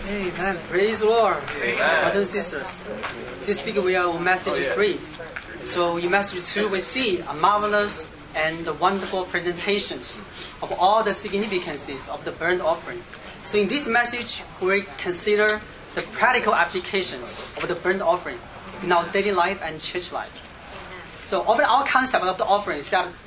Amen. Praise the Lord. Amen. Brothers and sisters, this week we are on message 3. So in message 2 we see a marvelous and wonderful presentations of all the significances of the burnt offering. So in this message we consider the practical applications of the burnt offering in our daily life and church life. So often our concept of the offering is that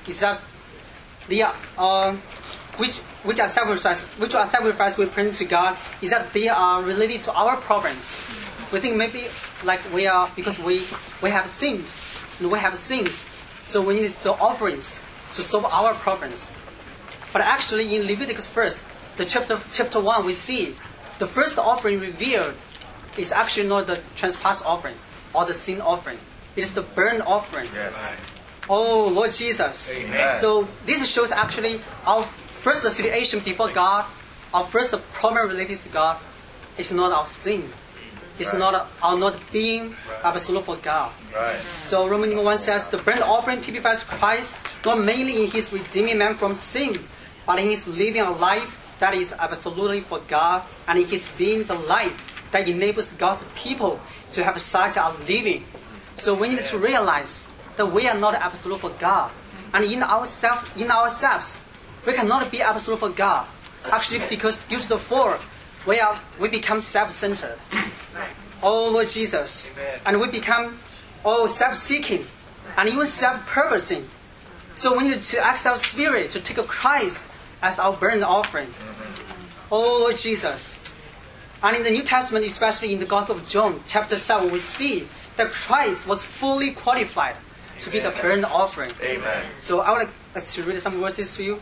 they are which are sacrifices we present to God, is that they are related to our problems. We think maybe like because we have sinned and we have sins, so we need the offerings to solve our problems. But actually in Leviticus 1, the chapter 1, we see the first offering revealed is actually not the trespass offering or the sin offering. It is the burnt offering. Yes. Oh, Lord Jesus. Amen. So this shows actually our first situation before God, our first problem related to God is not our sin. It's not our not being absolute for God. Right. So Romans 1 says the burnt offering typifies Christ not mainly in his redeeming man from sin, but in his living a life that is absolutely for God, and in his being the life that enables God's people to have such a living. So we need to realize that we are not absolute for God, and in ourselves we cannot be absolute for God. Actually, because due to the fall, we become self-centered. Oh Lord Jesus, and we become self-seeking and even self-purposing. So we need to ask our spirit to take Christ as our burnt offering. Oh Lord Jesus. And in the New Testament, especially in the Gospel of John, chapter 7, we see that Christ was fully qualified to be the burnt offering. Amen. So I would like to read some verses to you.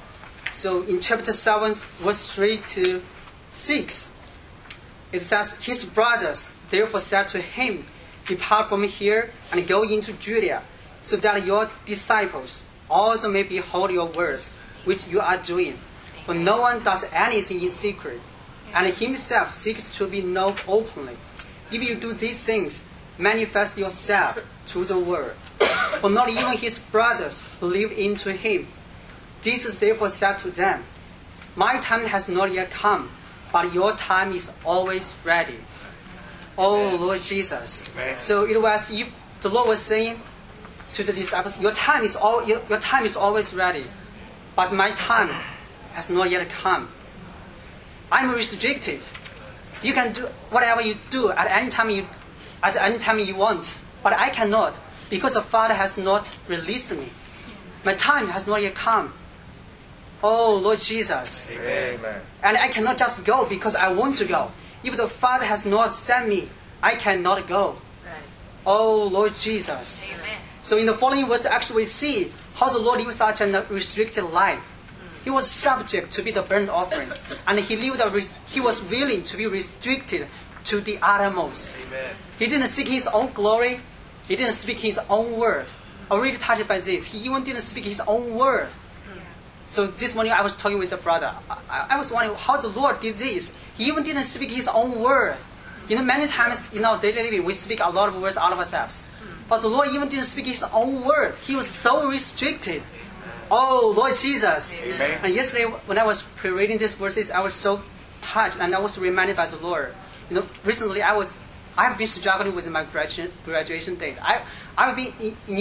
So in chapter 7, verse 3 to 6, it says, his brothers therefore said to him, depart from here and go into Judea, so that your disciples also may behold your works, which you are doing. For no one does anything in secret, and himself seeks to be known openly. If you do these things, manifest yourself to the world. For not even his brothers believed into him. Jesus therefore said to them, my time has not yet come, but your time is always ready. Oh Lord Jesus. So it was if the Lord was saying to the disciples, your time is always ready, but my time has not yet come. I'm restricted. You can do whatever you do at any time you want, but I cannot, because the Father has not released me. My time has not yet come. Oh Lord Jesus. Amen. And I cannot just go because I want to go. If the Father has not sent me, I cannot go. Oh Lord Jesus. Amen. So in the following verse, actually we see how the Lord lived such a restricted life. He was subject to be the burnt offering, and he was willing to be restricted to the uttermost. Amen. He didn't seek his own glory. He didn't speak his own word. I'm really touched by this. He even didn't speak his own word. So this morning I was talking with a brother. I was wondering how the Lord did this. He even didn't speak his own word. Many times in our daily living we speak a lot of words out of ourselves. But the Lord even didn't speak his own word. He was so restricted. Oh, Lord Jesus. Amen. And yesterday when I was pre-reading these verses, I was so touched and I was reminded by the Lord. Recently I've been struggling with my graduation date. I've been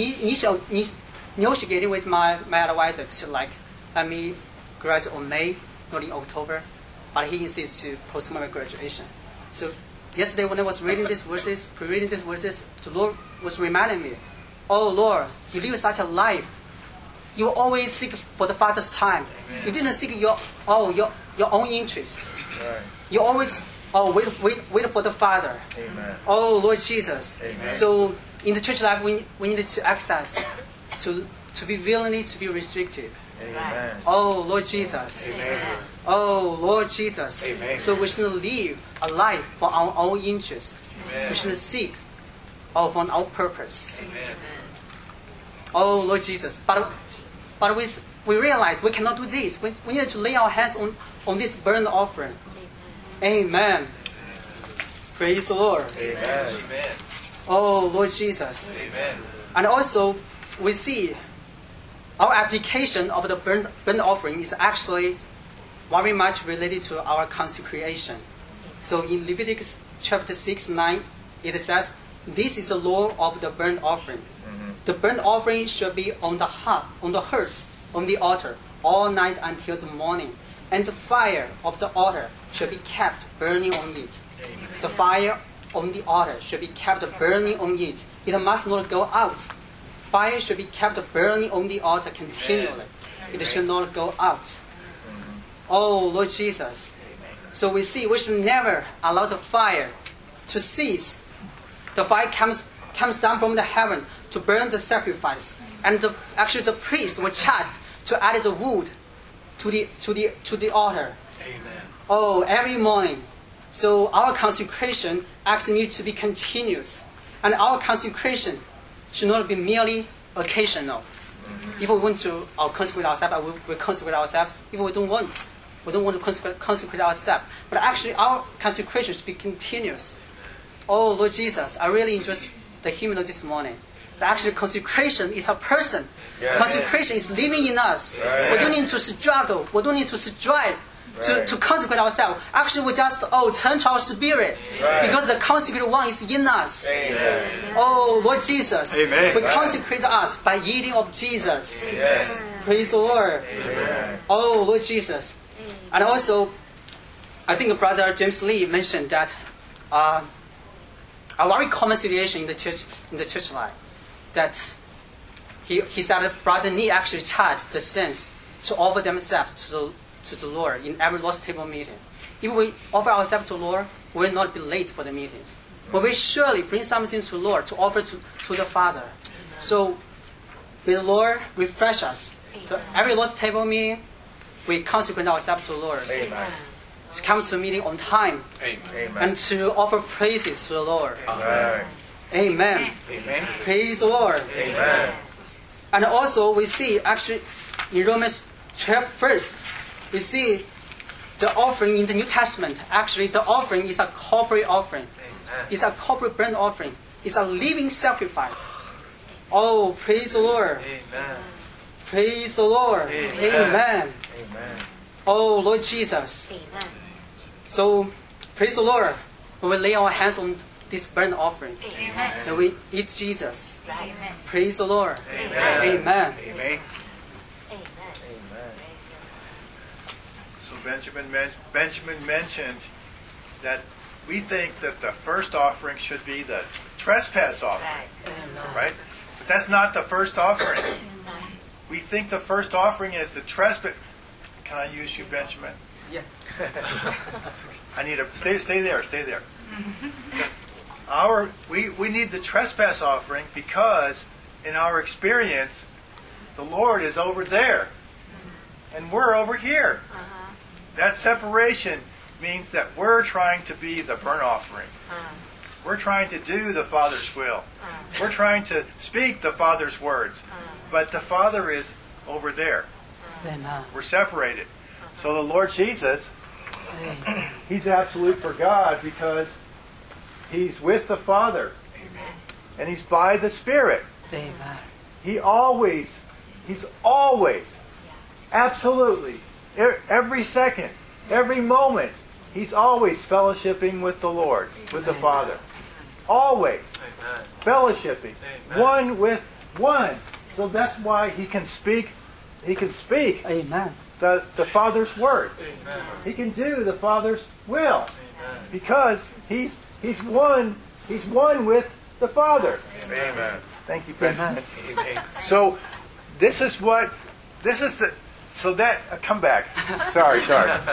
negotiating with my advisor to let me graduate on May, not in October, but he insists to postpone my graduation. So yesterday when I was reading these verses, pre-reading these verses, the Lord was reminding me, oh Lord, you live such a life. You always seek for the Father's time. Amen. You didn't seek your own interest. Right. You always wait for the Father. Amen. Oh Lord Jesus. Amen. So in the church life we needed to access to be willingly to be restricted. Amen. Oh Lord Jesus. Amen. Oh Lord Jesus. Amen. So we shouldn't live a life for our own interest. Amen. We shouldn't seek for our purpose. Amen. Oh Lord Jesus. But we realize we cannot do this. We need to lay our hands on this burnt offering. Amen. Praise the Lord. Amen. Amen. Oh Lord Jesus. Amen. And also we see our application of the burnt offering is actually very much related to our consecration. So in Leviticus chapter 6:9, it says, "This is the law of the burnt offering. The burnt offering shall be on the hearth, on the altar, all night until the morning, and the fire of the altar shall be kept burning on it." The fire on the altar shall be kept burning on it. It must not go out. Fire should be kept burning on the altar continually. It should not go out. Oh, Lord Jesus. So we see we should never allow the fire to cease. The fire comes down from the heaven to burn the sacrifice. And actually the priests were charged to add the wood to the altar. Amen. Oh, every morning. So our consecration actually needs to be continuous. And our consecration should not be merely occasional. If we want to consecrate ourselves, we consecrate ourselves. If we don't want to consecrate ourselves. But actually our consecration should be continuous. Oh, Lord Jesus, I really enjoyed the hymn this morning. But actually consecration is a person. Yeah. Consecration is living in us. Right. We don't need to struggle. We don't need to strive to consecrate ourselves. Actually, we just turn to our spirit. Right. Because the consecrated one is in us. Amen. Oh, Lord Jesus. Amen. We consecrate us by eating of Jesus. Yes. Praise the Lord. Amen. Oh, Lord Jesus. And also, I think Brother James Lee mentioned that a very common situation in the church life, that he said that Brother Lee actually charged the saints to offer themselves to the Lord in every Lord's table meeting. If we offer ourselves to the Lord, we will not be late for the meetings. But we surely bring something to the Lord to offer to the Father. So, may the Lord refresh us. So every Lord's table meeting, we consecrate ourselves to the Lord. Amen. To come to the meeting on time. Amen. And to offer praises to the Lord. Amen. Amen. Amen. Praise the Lord. Amen. And also we see actually in Romans 12 first, we see the offering in the New Testament. Actually the offering is a corporate offering. It's a corporate burnt offering. It's a living sacrifice. Oh, praise the Lord. Amen. Praise the Lord. Amen. Amen. Amen. Oh, Lord Jesus. So, praise the Lord. When we lay our hands on this burnt offering, and we eat Jesus. Praise the Lord. Amen. Amen. Amen. So Benjamin mentioned that we think that the first offering should be the trespass offering, right? But that's not the first offering. We think the first offering is the trespass. Can I use you, Benjamin? Yeah. I need to stay there. We need the trespass offering because in our experience, the Lord is over there, and we're over here. That separation means that we're trying to be the burnt offering. We're trying to do the Father's will. We're trying to speak the Father's words. But the Father is over there. Amen. We're separated. So the Lord Jesus, He's absolute for God because He's with the Father. And He's by the Spirit. Amen. He's always, absolutely, every second, every moment, He's always fellowshipping with the Lord, with the Father. Always. Amen. Fellowshipping. Amen. One with one. So that's why He can speak Amen. the Father's words. Amen. He can do the Father's will. Amen. Because He's one with the Father. Amen. Thank you, Benjamin. Amen. So come back. Sorry.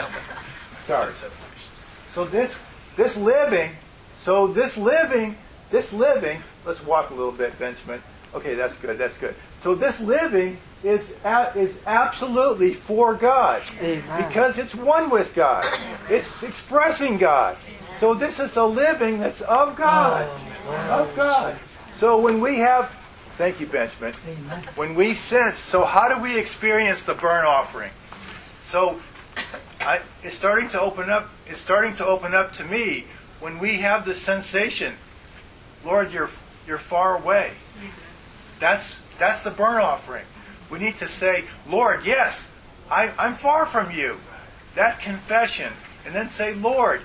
So this living, let's walk a little bit, Benjamin. Okay, that's good. So this living is absolutely for God. Amen. Because it's one with God. It's expressing God. So this is a living that's of God. Of God. So when we have, thank you, Benjamin. Amen. When we sense, so how do we experience the burnt offering? So it's starting to open up. It's starting to open up to me when we have the sensation, Lord, you're far away. That's the burnt offering. We need to say, Lord, yes, I'm far from you. That confession, and then say, Lord,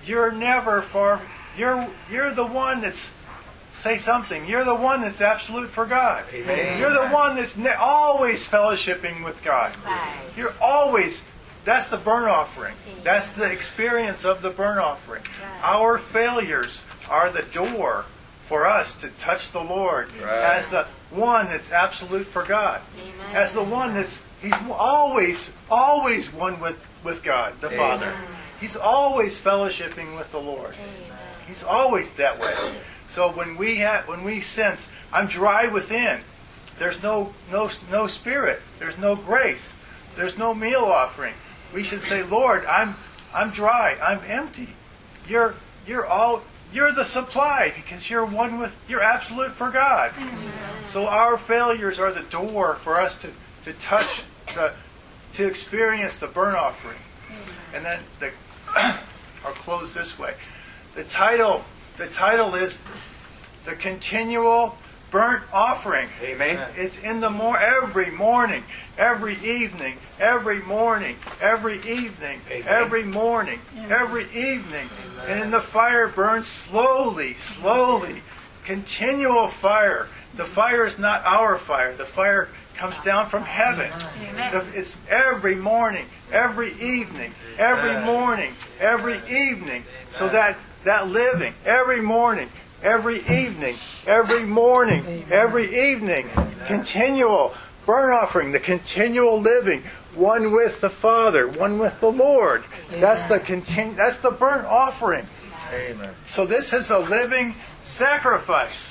you're never far. You're the one that's, say something. You're the one that's absolute for God. Amen. You're the one that's always fellowshipping with God. Right. You're always. That's the burnt offering. That's the experience of the burnt offering. Right. Our failures are the door for us to touch the Lord Right. as the one that's absolute for God. Amen. As the one that's, He's always one with God, the Amen. Father. He's always fellowshipping with the Lord. Amen. He's always that way. So when we sense, I'm dry within, there's no spirit, there's no grace, there's no meal offering. We should say, Lord, I'm dry, I'm empty. You're the supply because you're absolute for God. So our failures are the door for us to touch to experience the burnt offering. And then I'll close this way. The title is The Continual Burnt Offering. Amen. It's in the every morning, every evening, every morning, every evening, Amen. every morning, every evening. And then the fire burns slowly, slowly. Continual fire. The fire is not our fire. The fire comes down from heaven. It's every morning, every evening, every morning, every evening. So that living, every morning, every evening, every morning, every evening, continual burnt offering, the continual living, one with the Father, one with the Lord. That's the burnt offering. Amen. So this is a living sacrifice.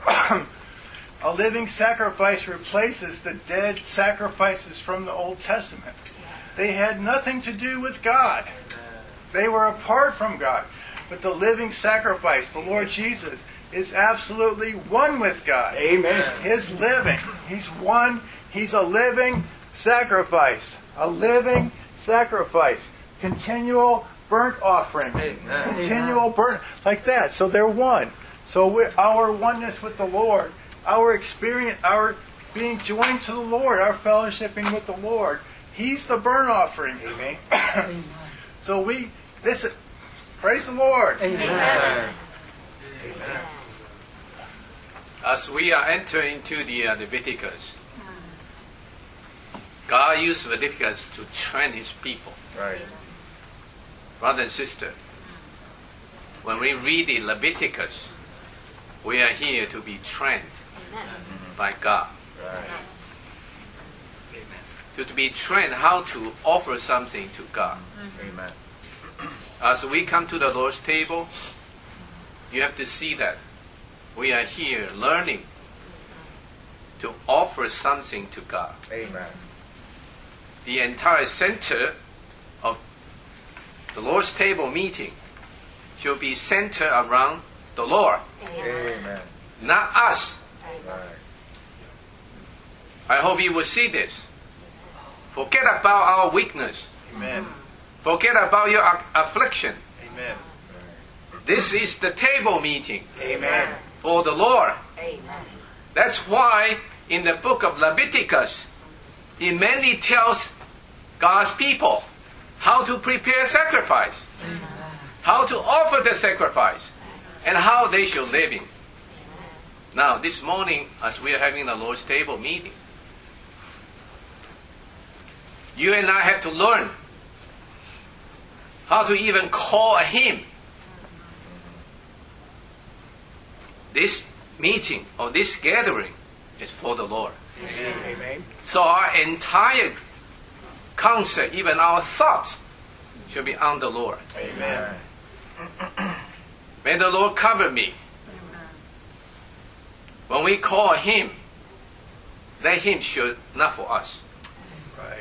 A living sacrifice replaces the dead sacrifices from the Old Testament. They had nothing to do with God. They were apart from God. But the living sacrifice, the Lord Jesus, is absolutely one with God. Amen. His living. He's one. He's a living sacrifice. A living sacrifice. Continual burnt offering. Amen. Continual burnt. Like that. So they're one. So our oneness with the Lord, our experience, our being joined to the Lord, our fellowshipping with the Lord, He's the burnt offering. Amen. So praise the Lord. Amen. As we are entering into the Leviticus, God used Leviticus to train His people. Right. Brother and sister, when we read the Leviticus, we are here to be trained by God. Right. To be trained how to offer something to God. Amen. As we come to the Lord's table, you have to see that we are here learning to offer something to God. Amen. The entire center of the Lord's table meeting should be centered around the Lord, Amen. not us. Right. I hope you will see this. Forget about our weakness. Amen. Forget about your affliction. Amen. This is the table meeting Amen. for the Lord. Amen. That's why in the book of Leviticus, it mainly tells God's people how to prepare sacrifice, how to offer the sacrifice, and how they should live in. Now, this morning, as we are having the Lord's table meeting, you and I have to learn how to even call a hymn. This meeting or this gathering is for the Lord. Amen. So our entire concept, even our thoughts, should be on the Lord. Amen. May the Lord cover me. When we call Him, that hymn should not for us. Right.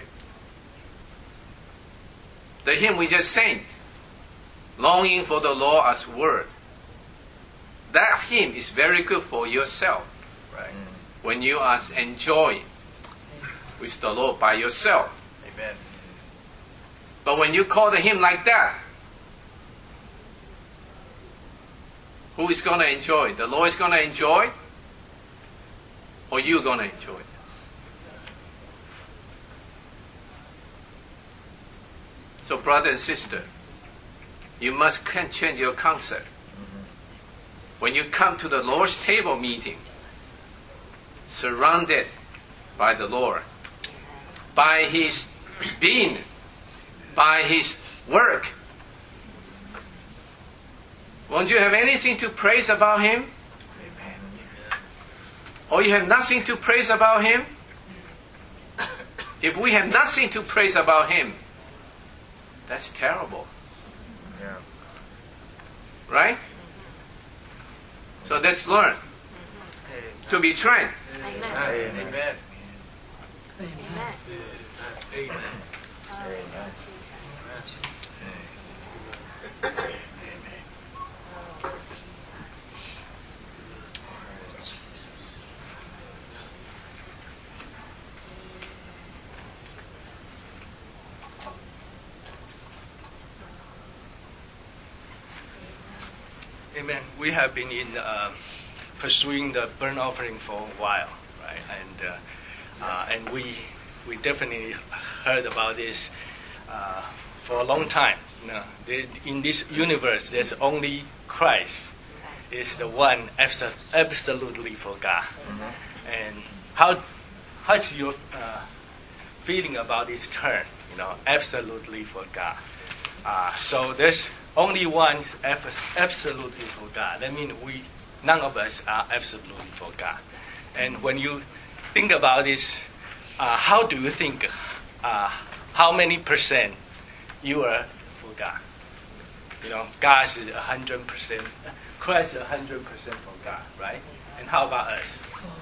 The hymn we just sang, longing for the Lord as word. That hymn is very good for yourself Right. when you are enjoying with the Lord by yourself. Amen. But when you call the hymn like that, who is going to enjoy? The Lord is going to enjoy, or you going to enjoy? So brother and sister, you must change your concept. When you come to the Lord's table meeting, surrounded by the Lord, by His being, by His work, won't you have anything to praise about Him? Or you have nothing to praise about Him? If we have nothing to praise about Him, that's terrible. Yeah. Right? So let's learn to be trained. Amen. Amen. Amen. We have been pursuing the burnt offering for a while, right? And we definitely heard about this for a long time. In this universe, there's only Christ is the one absolutely for God. And how's your feeling about this term? Absolutely for God. So there's only one absolutely for God. That means none of us are absolutely for God. And when you think about this, how do you think? How many percent you are for God? God is 100%. Christ is 100% for God, right? And how about us?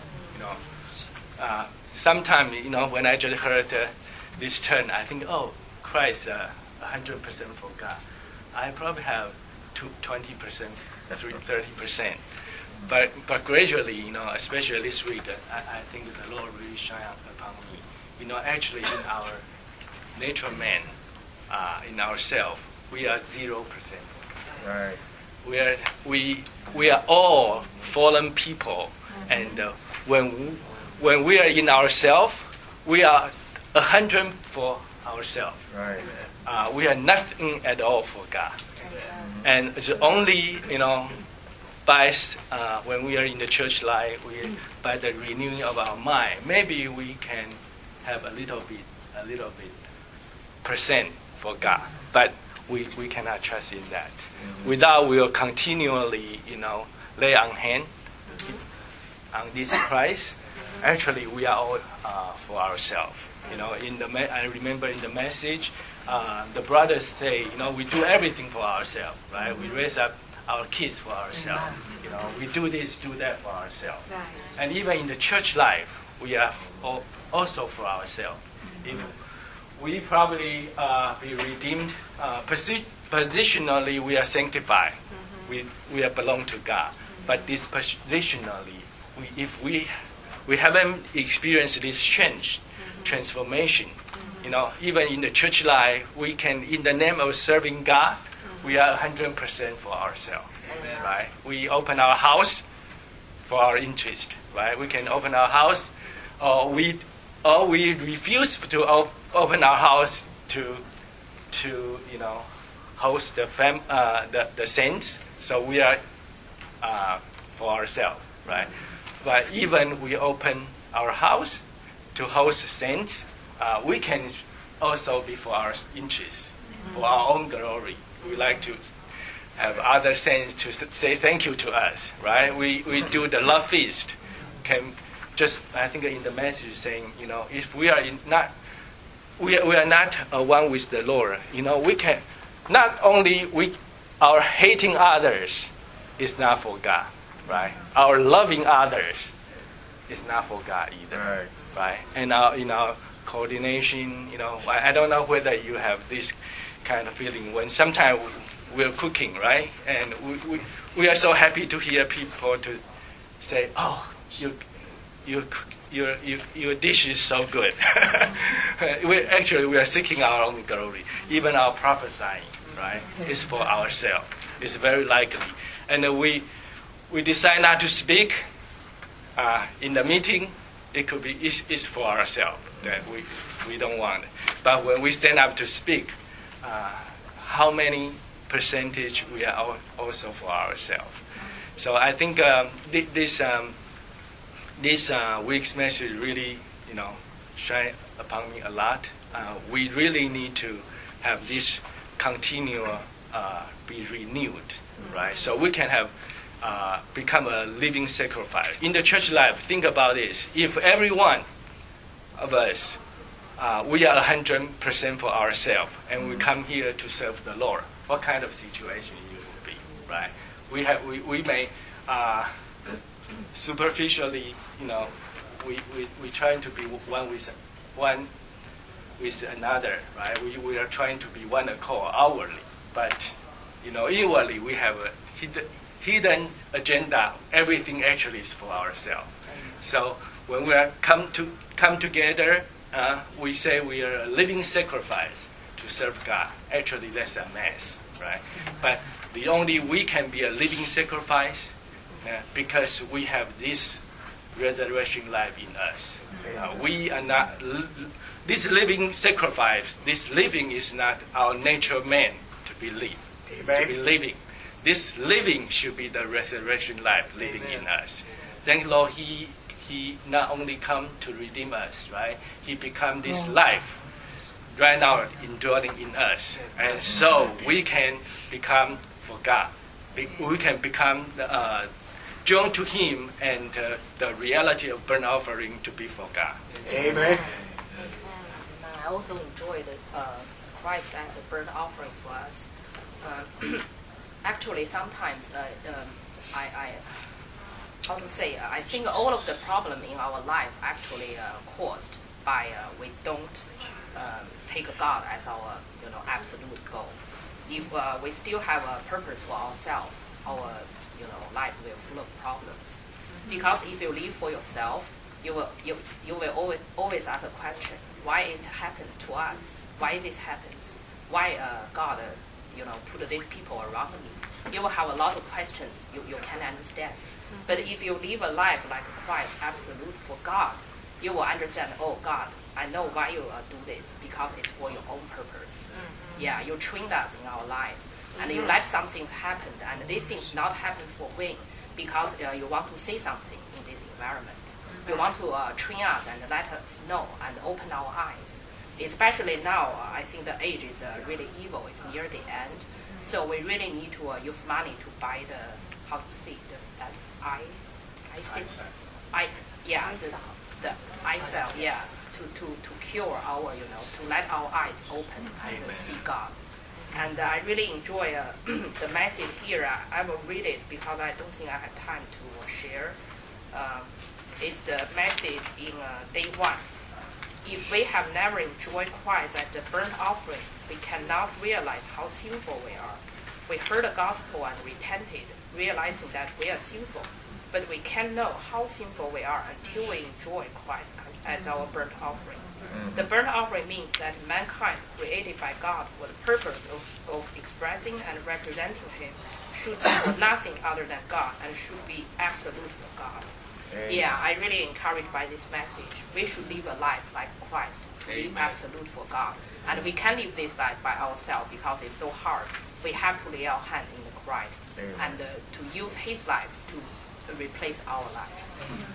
Sometimes when I just heard this term, I think, oh, Christ 100% for God. I probably have 20%, 30%. But gradually, especially this week, I think that the Lord really shine upon me. Actually, in our nature man, in ourselves, we are 0%. Right. We are all fallen people, and when we are in ourselves, we are 100 for ourselves. Right. We are nothing at all for God. And it's only, by when we are in the church life, by the renewing of our mind, maybe we can have a little bit percent for God. But we cannot trust in that. Without we will continually, lay on hand on this Christ. Actually, we are all for ourselves. I remember in the message, the brothers say, we do everything for ourselves, right? We raise up our kids for ourselves. We do this, do that for ourselves. Right. And even in the church life, we are also for ourselves. If we probably be redeemed, positionally we are sanctified. We are belong to God. But dispositionally, if we haven't experienced this transformation, even in the church life, we can, in the name of serving God, we are 100% for ourselves. Amen. Right? We open our house for our interest. Right? We can open our house, or we refuse to open our house to host the saints. So we are for ourselves. Right? But even we open our house to host saints, we can also be for our interests, for our own glory. We like to have other saints to say thank you to us, right? We do the love feast. I think in the message saying, if we are we are not one with the Lord. We can not only our hating others is not for God, right? Our loving others is not for God either, right? And our coordination, I don't know whether you have this kind of feeling when sometimes we're cooking, right? And we are so happy to hear people to say, "Oh, your dish is so good." we are seeking our own glory. Even our prophesying, right, is for ourselves. It's very likely, and we decide not to speak in the meeting. It could be it's for ourselves that we don't want it. But when we stand up to speak, how many percentage we are also for ourselves. So I think this week's message really, shine upon me a lot. We really need to have this continual be renewed, right? So we can have become a living sacrifice. In the church life, think about this. If every one of us, we are 100% for ourselves, and we come here to serve the Lord, what kind of situation it will be, right? We may superficially, we trying to be one with another, right? We are trying to be one accord outwardly, but inwardly we have a hidden agenda. Everything actually is for ourselves. So when we are come together, we say we are a living sacrifice to serve God. Actually, that's a mess, right? But the only we can be a living sacrifice because we have this resurrection life in us. We are not this living sacrifice. This living is not our natural man to be live. To be living. This living should be the resurrection life living in us. Thank Lord, He not only come to redeem us, right? He become this life right now indwelling in us, and so we can become for God. We can become joined to Him, and the reality of burnt offering to be for God. Amen. I also enjoyed Christ as a burnt offering for us. Actually, sometimes I think all of the problem in our life actually caused by we don't take God as our absolute goal. If we still have a purpose for ourselves, our life will full of problems. Because if you live for yourself, you will always ask a question: why it happens to us? Why this happens? Why God put these people around me? You will have a lot of questions you can understand. But if you live a life like Christ, absolute for God, you will understand, oh God, I know why you do this, because it's for your own purpose. Yeah, you trained us in our life, and you let some things happen, and these things not happen for win, because you want to say something in this environment. You want to train us and let us know and open our eyes. Especially now, I think the age is really evil. It's near the end. So we really need to use money to buy the eye cell, to cure our, to let our eyes open and see God. And I really enjoy the message here. I will read it because I don't think I have time to share. It's the message in day 1. If we have never enjoyed Christ as the burnt offering, we cannot realize how sinful we are. We heard the gospel and repented, realizing that we are sinful, but we can't know how sinful we are until we enjoy Christ as our burnt offering. The burnt offering means that mankind, created by God for the purpose of expressing and representing Him, should be for nothing other than God and should be absolute for God. Yeah, I really encouraged by this message. We should live a life like Christ, to live absolute for God. And we can't live this life by ourselves because it's so hard. We have to lay our hand in the Christ and to use His life to replace our life.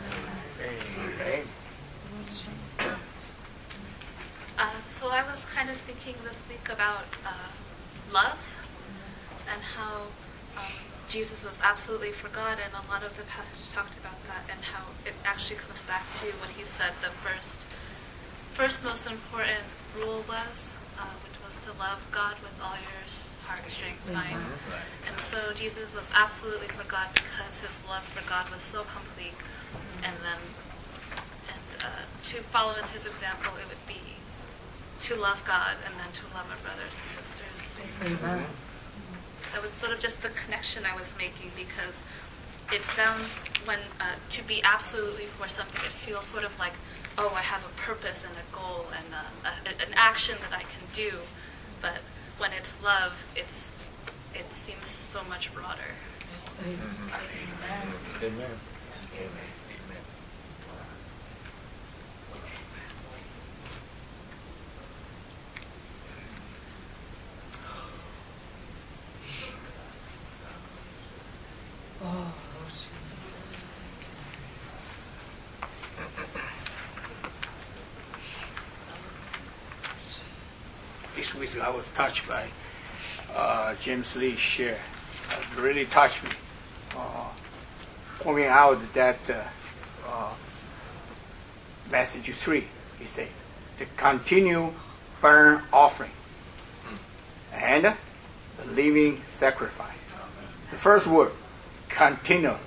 So I was kind of thinking this week about love and how Jesus was absolutely for God, and a lot of the passages talked about that, and how it actually comes back to what he said the first most important rule was, which was to love God with all your heart, strength, mind. And so Jesus was absolutely for God because his love for God was so complete. And then, to follow in his example, it would be to love God and then to love our brothers and sisters. Amen. That was sort of just the connection I was making, because it sounds, when to be absolutely for something, it feels sort of like, oh, I have a purpose and a goal and an action that I can do. But when it's love, it seems so much broader. Amen. Amen. this week I was touched by James Lee's share. It really touched me. Pointing out that message 3, he said, the continual burnt offering and the living sacrifice. The first word, continually.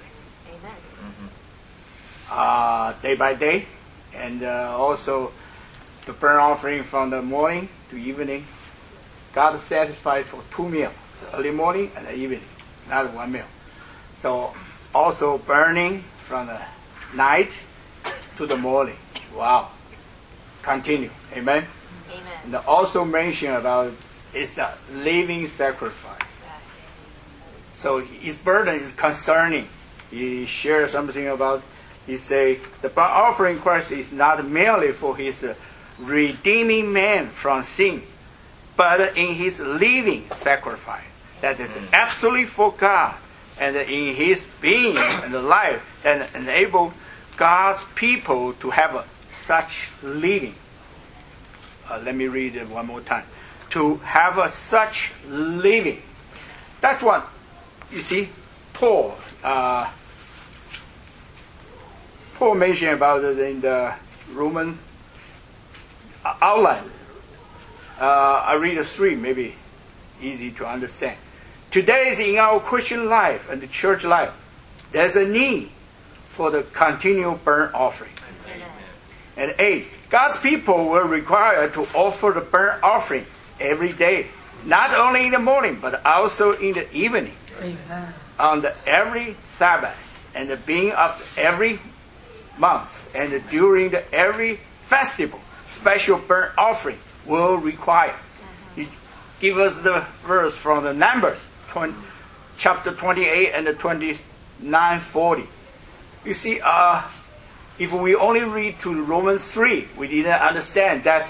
Day by day, and also the burnt offering from the morning to evening. God is satisfied for 2 meals, the early morning and the evening, not 1 meal. So also burning from the night to the morning. Wow. Continue. Amen? Amen. And also mention about is the living sacrifice. So his burden is concerning. He shares something about, he say, the burnt offering Christ is not merely for his redeeming man from sin, but in his living sacrifice. That is absolutely for God, and in his being and life that enable God's people to have such living. Let me read it one more time. To have such living. That's what, you see, Paul mentioned about it in the Roman outline. I read 3, maybe easy to understand. Today in our Christian life and the church life, there's a need for the continual burnt offering. Amen. And 8, God's people were required to offer the burnt offering every day, not only in the morning, but also in the evening. Amen. On every Sabbath, and the beginning of every month, and during every festival, special burnt offering will require. He give us the verse from the Numbers, chapter 28 and 29:40. You see, if we only read to Romans 3, we didn't understand that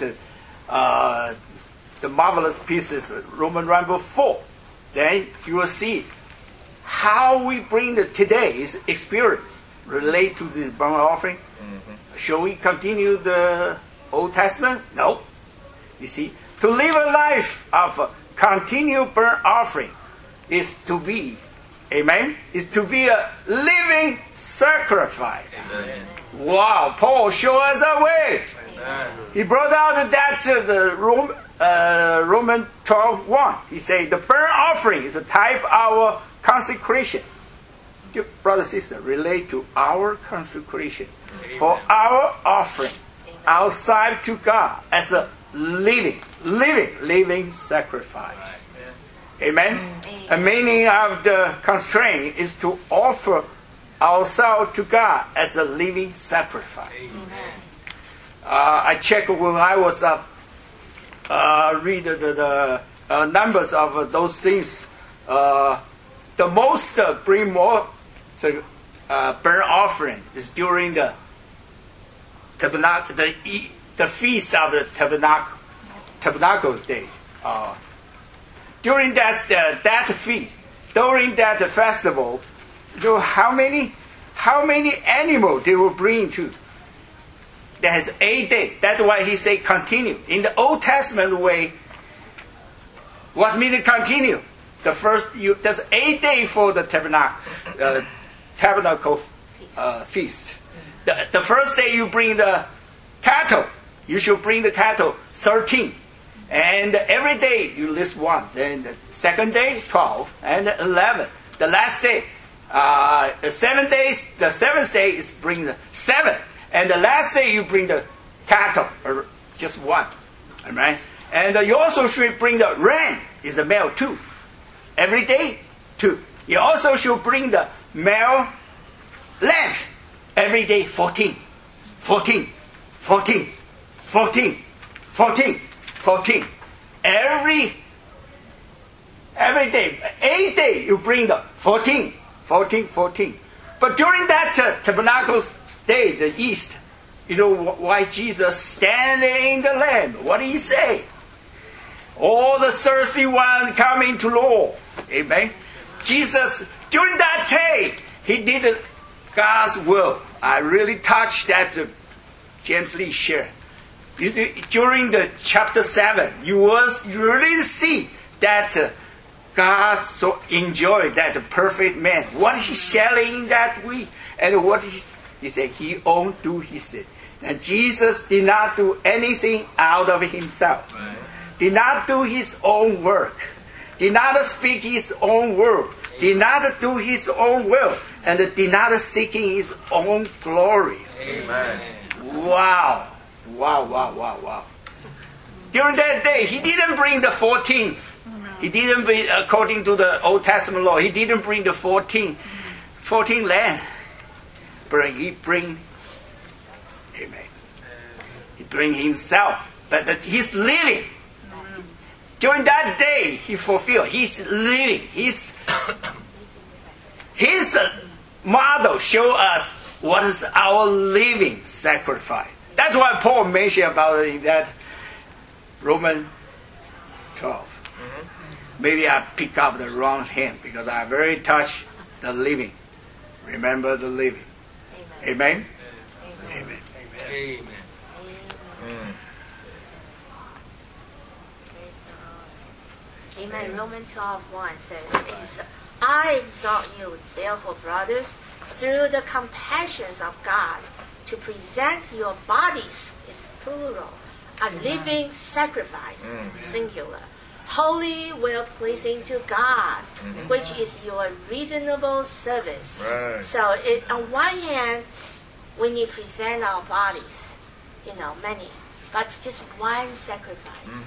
the marvelous pieces, Roman number 4. Then you will see how we bring today's experience relate to this burnt offering. Mm-hmm. Shall we continue the Old Testament? No. You see, to live a life of continual burnt offering is to be, amen, is to be a living sacrifice. Amen. Wow, Paul showed us a way. Amen. He brought out that the Romans 12:1. He said the burnt offering is a type of our consecration. Dear brother, sister, relate to our consecration. Amen. For our offering outside to God as a living sacrifice. Amen. The meaning of the constraint is to offer ourselves to God as a living sacrifice. I checked when I was up, read the numbers of those things. The most bring more burnt offering is during the tabernacle, the feast of the tabernacles day. During that feast, during that festival, you know how many animals they will bring to. There's 8 days. That's why he say continue. In the Old Testament way, what means continue? The first there's 8 days for the tabernacle feast. The first day you bring the cattle. You should bring the cattle 13. And every day you list 1. Then the second day, 12. And 11. The last day, the 7 days, the 7th day is bring the 7. And the last day you bring the cattle, or just 1. All right? And you also should bring the ram, is the male 2. Every day, 2. You also should bring the male lamb. Every day, 14. 14. 14. 14. 14. 14. Every day, 8 days, you bring the 14. 14. 14. But during that tabernacles day, the East, you know why Jesus standing in the land? What did he say? All the thirsty ones coming to Lord. Amen. Jesus, during that day, he did God's will. I really touched that James Lee shared. During the chapter 7, you will really see that God so enjoyed that perfect man. What he's sharing that week, and what he said, he own do his thing. And Jesus did not do anything out of himself. Right. Did not do his own work. Did not speak his own word. Did not do his own will. And did not seek his own glory. Amen. Wow. Wow. During that day, he didn't bring the 14. He didn't bring, according to the Old Testament law, he didn't bring the 14 lamb. But he bring, amen. He bring himself. But he's living. During that day, he fulfilled. He's living. His model show us what is our living sacrifice. That's why Paul mentioned about it in that Romans 12. Maybe I pick up the wrong hand because I very touched the living. Remember the living. Amen? Amen. Amen. Amen. Romans 12:1 says, I exhort you, therefore, brothers, through the compassions of God, to present your bodies, is plural, a living sacrifice, singular, holy, well-pleasing to God, which is your reasonable service. Right. So on one hand, when you present our bodies, many, but just one sacrifice.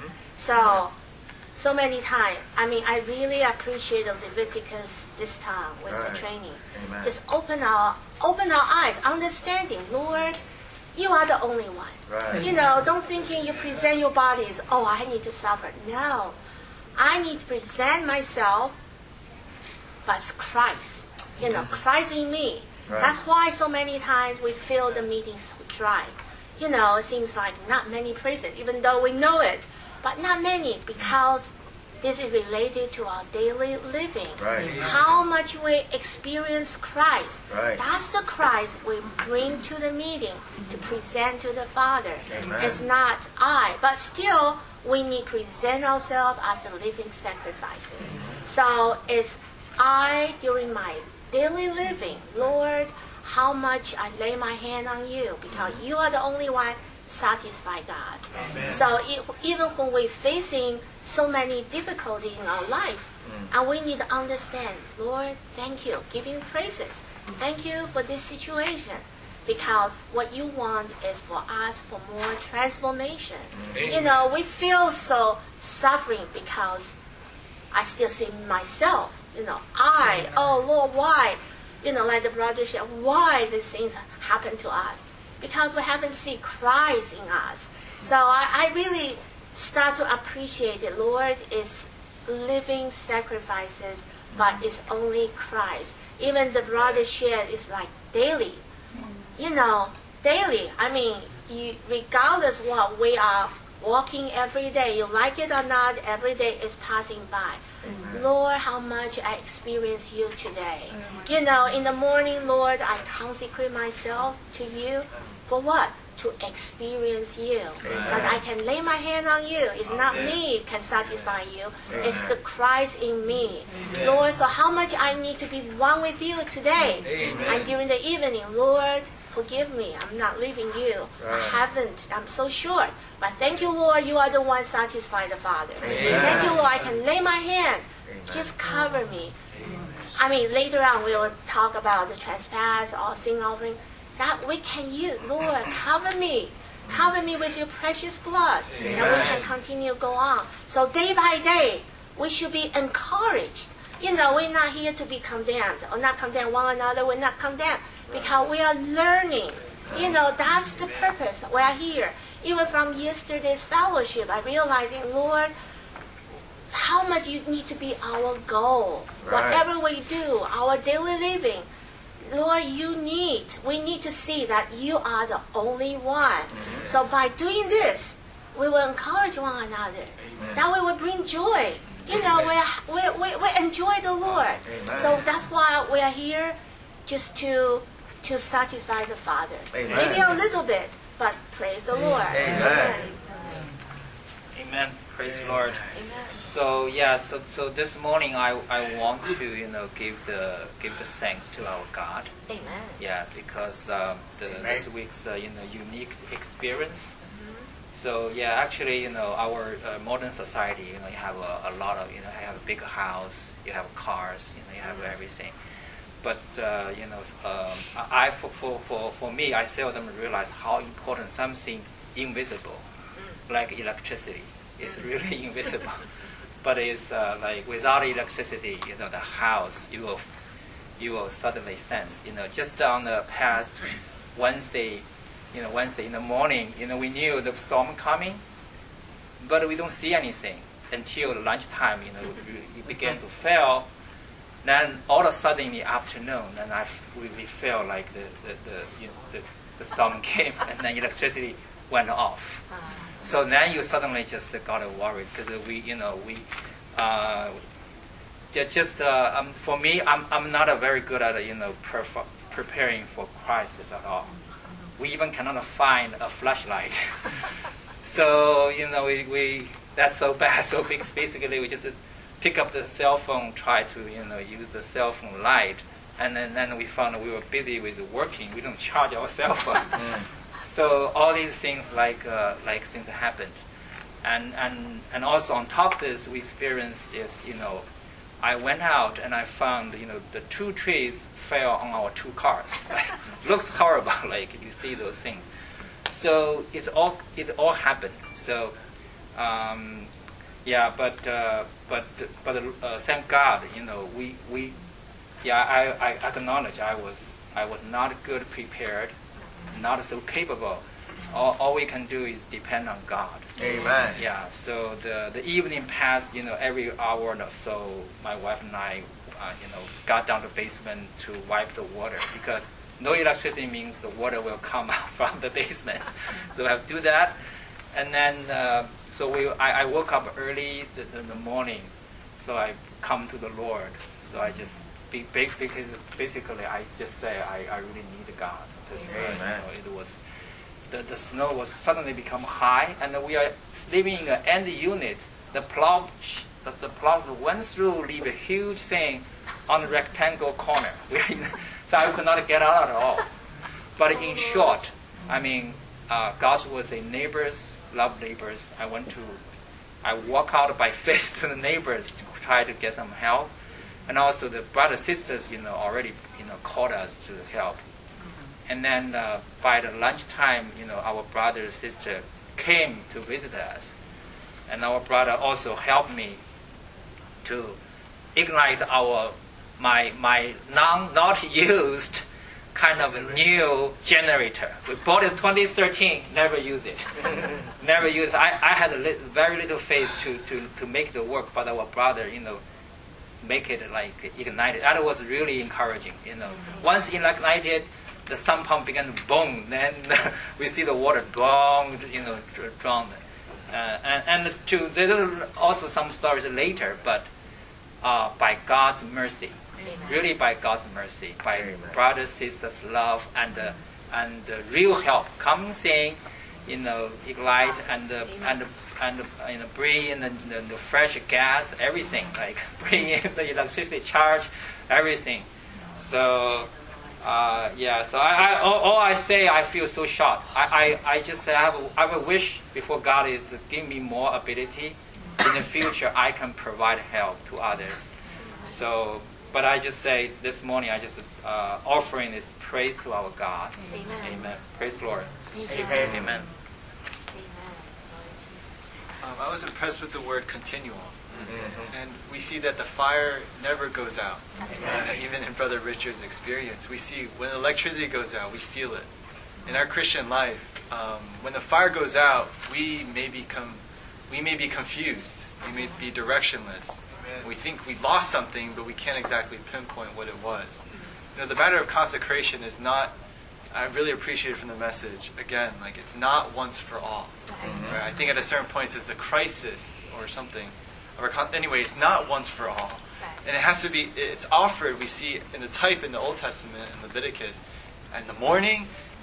So many times, I really appreciate the Leviticus this time with the training. Amen. Just open our eyes, understanding, Lord, you are the only one. Right. Don't thinking you present your bodies, I need to suffer. No. I need to present myself, but Christ. Christ in me. Right. That's why so many times we feel the meeting so dry. It seems like not many praises, even though we know it. But not many, because this is related to our daily living. Right. How much we experience Christ. Right. That's the Christ we bring to the meeting to present to the Father. Amen. It's not I, but still we need to present ourselves as a living sacrifices. So it's I during my daily living, Lord, how much I lay my hand on you, because you are the only one satisfy God. Amen. So even when we're facing so many difficulties in our life, and we need to understand, Lord, thank you, giving praises. Thank you for this situation, because what you want is for us for more transformation. Amen. We feel so suffering because I still see myself. Lord, why? Like the brother said, why these things happen to us? Because we haven't seen Christ in us. So I really start to appreciate it. Lord, is living sacrifices, but it's only Christ. Even the brother shared is like daily. Daily. Regardless what we are walking every day, you like it or not, every day is passing by. Lord, how much I experience you today. In the morning, Lord, I consecrate myself to you. For what? To experience you. That I can lay my hand on you. It's not me can satisfy you. It's the Christ in me. Lord, so how much I need to be one with you today. And during the evening, Lord, forgive me. I'm not leaving you. I haven't. I'm so short. But thank you, Lord, you are the one satisfy the Father. Thank you, Lord, I can lay my hand. Just cover me. Later on we will talk about the trespass or sin offering. That we can use. Lord, cover me. Cover me with your precious blood. And we can continue to go on. So day by day, we should be encouraged. We're not here to be condemned or not condemn one another. We're not condemned because we are learning. That's the purpose. We are here. Even from yesterday's fellowship, I realizing, Lord, how much you need to be our goal. Whatever we do, our daily living, Lord, we need to see that you are the only one. So by doing this, we will encourage one another. That way we bring joy. We enjoy the Lord. So that's why we are here, just to satisfy the Father. Maybe a little bit, But praise the Lord. Amen. Amen. Praise the Lord. Amen. So yeah, so this morning I want to give the thanks to our God. Amen. Yeah, because this week's unique experience. So yeah, actually our modern society you have a lot of you have a big house, you have cars, you have everything. But I for me I seldom realize how important something invisible like electricity is really invisible. But it's like without electricity, the house you will suddenly sense. Just on the past Wednesday in the morning, we knew the storm coming, but we don't see anything until lunchtime. It began to fail. Then all of a sudden in the afternoon, then we felt like the storm came, and then electricity went off. So then you suddenly just got worried because for me, I'm not very good at preparing for crisis at all. We even cannot find a flashlight. So we that's so bad. So basically we just pick up the cell phone, try to use the cell phone light, and then we found we were busy with working. We don't charge our cell phone. So all these things like things happened, and also on top of this we experienced is I went out and I found the 2 trees fell on our 2 cars. Looks horrible, like you see those things. So it all happened. So but thank God, I acknowledge I was not good prepared, not so capable. All we can do is depend on God. Amen. Yeah. So the evening passed, every hour or so, my wife and I, got down to the basement to wipe the water because no electricity means the water will come out from the basement. So we have to do that, and then I woke up early in the morning, so I come to the Lord. So I just because basically I just say I really need God. It was. The snow was suddenly become high, and we are living in an end unit. The plow went through, leave a huge thing on the rectangle corner. So I could not get out at all. But in short, God was a neighbors, love neighbors. I walk out by faith to the neighbors to try to get some help, and also the brothers sisters, already called us to help. And then by the lunchtime, our brother and sister came to visit us. And our brother also helped me to ignite my not used kind of a new generator. We bought it in 2013, never use it. Never use it. I had very little faith to make it work, but our brother, make it like ignited. That was really encouraging. Once ignited, the sump pump began to boom. Then we see the water drowned. There's also some stories later, but by God's mercy, really by God's mercy, by brothers, sisters' love, and the real help, coming thing, ignite and bring in the fresh gas, everything, like bring in the electricity charge, everything. So. So all I say, I feel so shocked. I just say I have a wish before God is giving me more ability. In the future, I can provide help to others. So, but I just say this morning, I just offering this praise to our God. Amen. Amen. Praise the Lord. Amen. Amen. I was impressed with the word continual. And we see that the fire never goes out. Even in Brother Richard's experience, we see when electricity goes out, we feel it. In our Christian life, when the fire goes out, we may be confused. We may be directionless. We think we lost something, but we can't exactly pinpoint what it was. The matter of consecration is not. I really appreciate it from the message. Again, like it's not once for all. Right? I think at a certain point it says the crisis or something. Anyway, it's not once for all. And it has to be, it's offered, we see in the type in the Old Testament, in Leviticus, in the morning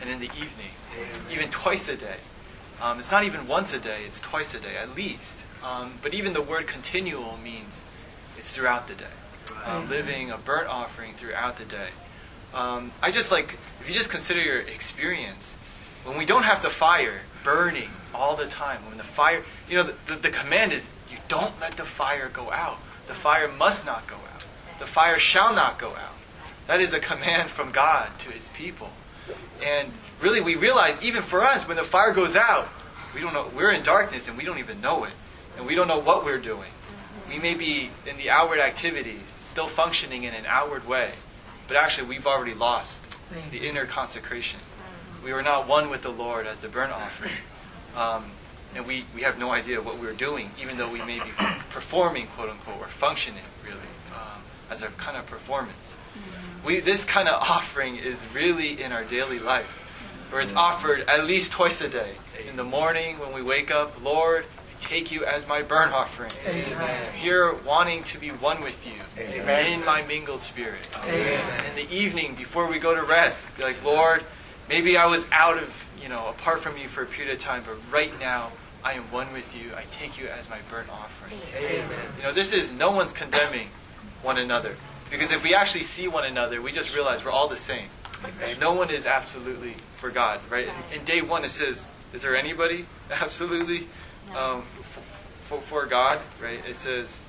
and in the evening, even twice a day. It's not even once a day, it's twice a day at least. But even the word continual means it's throughout the day. Living a burnt offering throughout the day. If you just consider your experience, when we don't have the fire burning all the time, when the fire, the command is you don't let the fire go out. The fire must not go out. The fire shall not go out. That is a command from God to His people. And really we realize, even for us, when the fire goes out, we don't know, we're in darkness and we don't even know it. And we don't know what we're doing. We may be in the outward activities, still functioning in an outward way, but actually we've already lost the inner consecration. We were not one with the Lord as the burnt offering. And we have no idea what we're doing, even though we may be performing, quote unquote, or functioning, really, as a kind of performance. This kind of offering is really in our daily life, where it's offered at least twice a day. In the morning when we wake up, Lord, I take you as my burnt offering. Amen. I'm here wanting to be one with you. Amen. In my mingled spirit. Amen. And in the evening, before we go to rest, be like, Lord, maybe I was out of, apart from you for a period of time, but right now, I am one with you. I take you as my burnt offering. Amen. This is, no one's condemning one another. Because if we actually see one another, we just realize we're all the same. Amen. No one is absolutely for God, right? In day one it says, is there anybody absolutely for God, right? It says,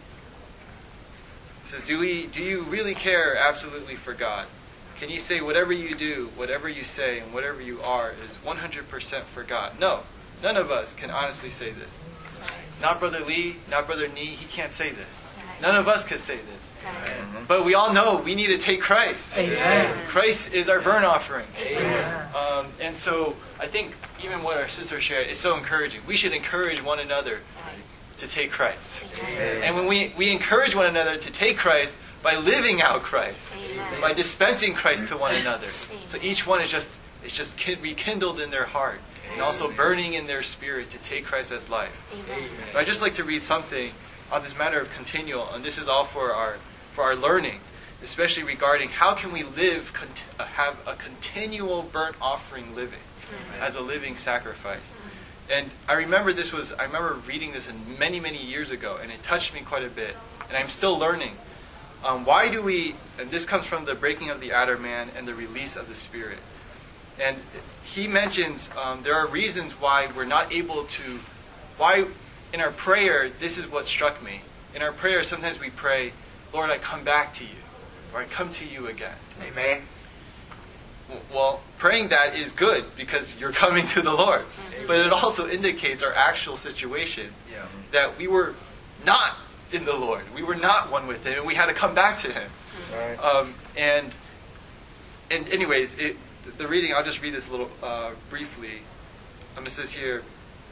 do you really care absolutely for God? Can you say whatever you do, whatever you say, and whatever you are is 100% for God? No. None of us can honestly say this. Not Brother Lee, not Brother Nee, he can't say this. None of us can say this. But we all know we need to take Christ. Amen. Christ is our burnt offering. And so I think even what our sister shared is so encouraging. We should encourage one another to take Christ. Amen. And when we encourage one another to take Christ by living out Christ, by dispensing Christ to one another. So each one is just rekindled in their heart. And also burning in their spirit to take Christ as life. But I'd just like to read something on this matter of continual, and this is all for our learning, especially regarding how can we have a continual burnt offering living as a living sacrifice. And I remember reading this many, many years ago, and it touched me quite a bit, and I'm still learning. Why do we, and this comes from the breaking of the outer man and the release of the Spirit. And he mentions there are reasons why we're not able to, why in our prayer, this is what struck me. In our prayer, sometimes we pray, Lord, I come back to you, or I come to you again. Amen. Well, praying that is good because you're coming to the Lord. Amen. But it also indicates our actual situation, that we were not in the Lord. We were not one with Him, and we had to come back to Him. Right. And anyways, the reading, I'll just read this a little briefly. It says here,